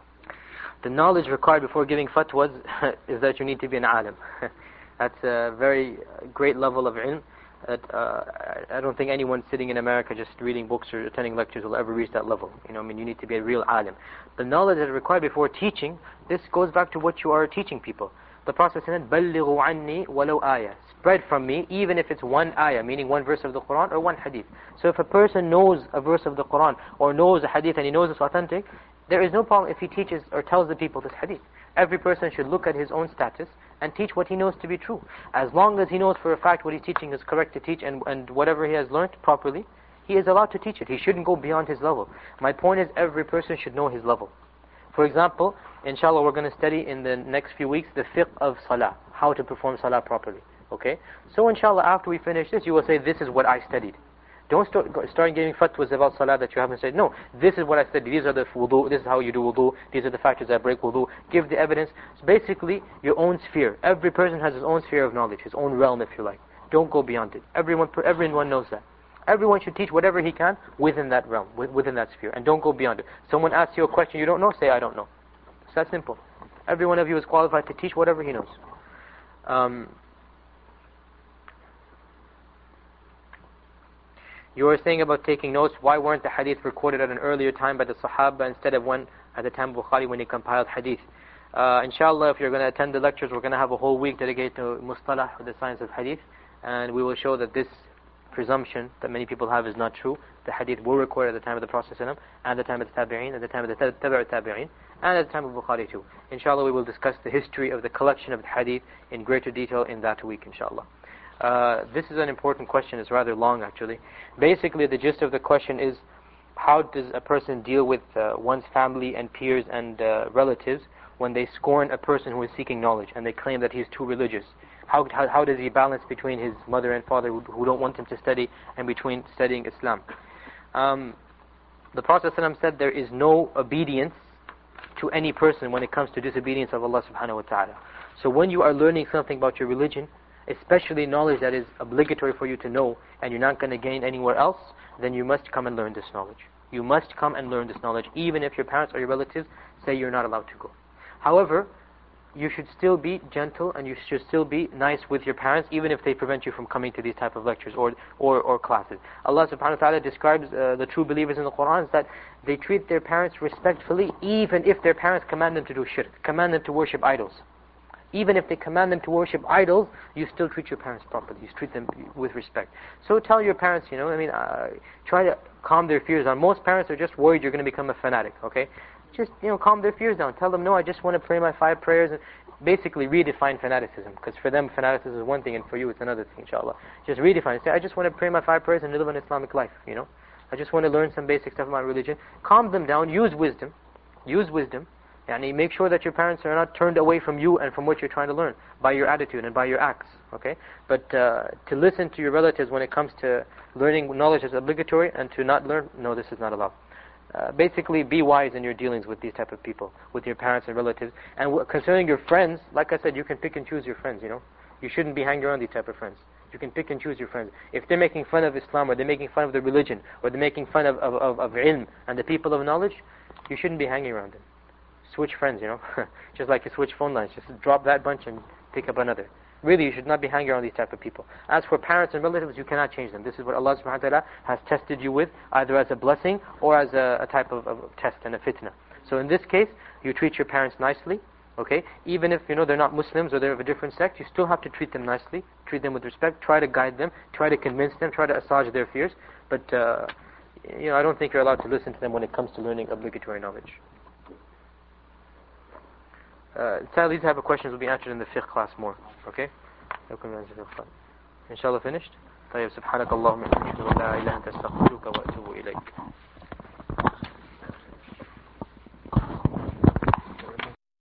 The knowledge required before giving fatwas is that you need to be an alim. That's a very great level of ilm. That, uh, I don't think anyone sitting in America just reading books or attending lectures will ever reach that level. You know, I mean, you need to be a real alim. The knowledge that is required before teaching, this goes back to what you are teaching people. The Prophet said, بَلِّغُوا عَنِّي وَلَوْ آيَةً. Spread from me, even if it's one ayah, meaning one verse of the Quran or one hadith. So if a person knows a verse of the Quran or knows a hadith and he knows it's authentic, there is no problem if he teaches or tells the people this hadith. Every person should look at his own status and teach what he knows to be true. As long as he knows for a fact what he's teaching is correct to teach, and, and whatever he has learned properly, he is allowed to teach it. He shouldn't go beyond his level. My point is, every person should know his level. For example, inshallah, we're going to study in the next few weeks the fiqh of salah, how to perform salah properly. Okay? So inshallah, after we finish this, you will say, this is what I studied. Don't start, start giving fatwas about salah that you haven't said. No, this is what I studied. These are the wudu. This is how you do wudu. These are the factors that break wudu. Give the evidence. It's basically your own sphere. Every person has his own sphere of knowledge, his own realm, if you like. Don't go beyond it. Everyone, everyone knows that. Everyone should teach whatever he can within that realm, within that sphere, and don't go beyond it. Someone asks you a question you don't know, say, I don't know. It's that simple. Every one of you is qualified to teach whatever he knows. Um, You were saying about taking notes. Why weren't the hadith recorded at an earlier time by the Sahaba instead of one at the time of Bukhari when he compiled hadith? Uh, inshallah, if you're going to attend the lectures, we're going to have a whole week dedicated to mustalah, the science of hadith, and we will show that this presumption that many people have is not true. The hadith were recorded at the time of the Prophet ﷺ, and at the time of the Tabi'een, at the time of the Tabi'ut Tabi'een, and at the time of Bukhari too. Inshallah, we will discuss the history of the collection of the hadith in greater detail in that week, inshallah. Uh, this is an important question. It's rather long, actually. Basically, the gist of the question is, how does a person deal with uh, one's family and peers and uh, relatives when they scorn a person who is seeking knowledge and they claim that he's too religious? How, how, how does he balance between his mother and father who, who don't want him to study and between studying Islam? Um, the Prophet ﷺ said there is no obedience to any person when it comes to disobedience of Allah subhanahu wa ta'ala. So when you are learning something about your religion, especially knowledge that is obligatory for you to know and you're not going to gain anywhere else, then you must come and learn this knowledge. You must come and learn this knowledge, even if your parents or your relatives say you're not allowed to go. However, you should still be gentle and you should still be nice with your parents, even if they prevent you from coming to these type of lectures or or, or classes. Allah subhanahu wa ta'ala describes uh, the true believers in the Quran that they treat their parents respectfully, even if their parents command them to do shirk, command them to worship idols. Even if they command them to worship idols, you still treat your parents properly. You treat them with respect. So tell your parents, you know, I mean, uh, try to calm their fears down. Most parents are just worried you're going to become a fanatic, okay? Just, you know, calm their fears down. Tell them, no, I just want to pray my five prayers. And basically redefine fanaticism. Because for them, fanaticism is one thing, and for you, it's another thing, inshallah. Just redefine it. Say, I just want to pray my five prayers and live an Islamic life, you know? I just want to learn some basic stuff about religion. Calm them down. Use wisdom. Use wisdom. And make sure that your parents are not turned away from you and from what you're trying to learn by your attitude and by your acts, okay? But uh, to listen to your relatives when it comes to learning knowledge is obligatory, and to not learn, no, this is not allowed. Uh, basically, be wise in your dealings with these type of people, with your parents and relatives. And w concerning your friends, like I said, you can pick and choose your friends, you know? You shouldn't be hanging around these type of friends. You can pick and choose your friends. If they're making fun of Islam, or they're making fun of the religion, or they're making fun of, of, of, of ilm and the people of knowledge, you shouldn't be hanging around them. Switch friends, you know. Just like you switch phone lines. Just drop that bunch and pick up another. Really, you should not be hanging around these type of people. As for parents and relatives, you cannot change them. This is what Allah subhanahu wa ta'ala has tested you with, either as a blessing or as a, a type of, of test and a fitna. So in this case, you treat your parents nicely, okay? Even if, you know, they're not Muslims or they're of a different sect, you still have to treat them nicely, treat them with respect, try to guide them, try to convince them, try to assuage their fears. But, uh, you know, I don't think you're allowed to listen to them when it comes to learning obligatory knowledge. Uh, sadly, these type of questions will be answered in the fiqh class more, okay? Inshallah finished? طيب سبحانك اللهم وبحمدك لا إله إلا أنت أستغفرك وأتوب إليك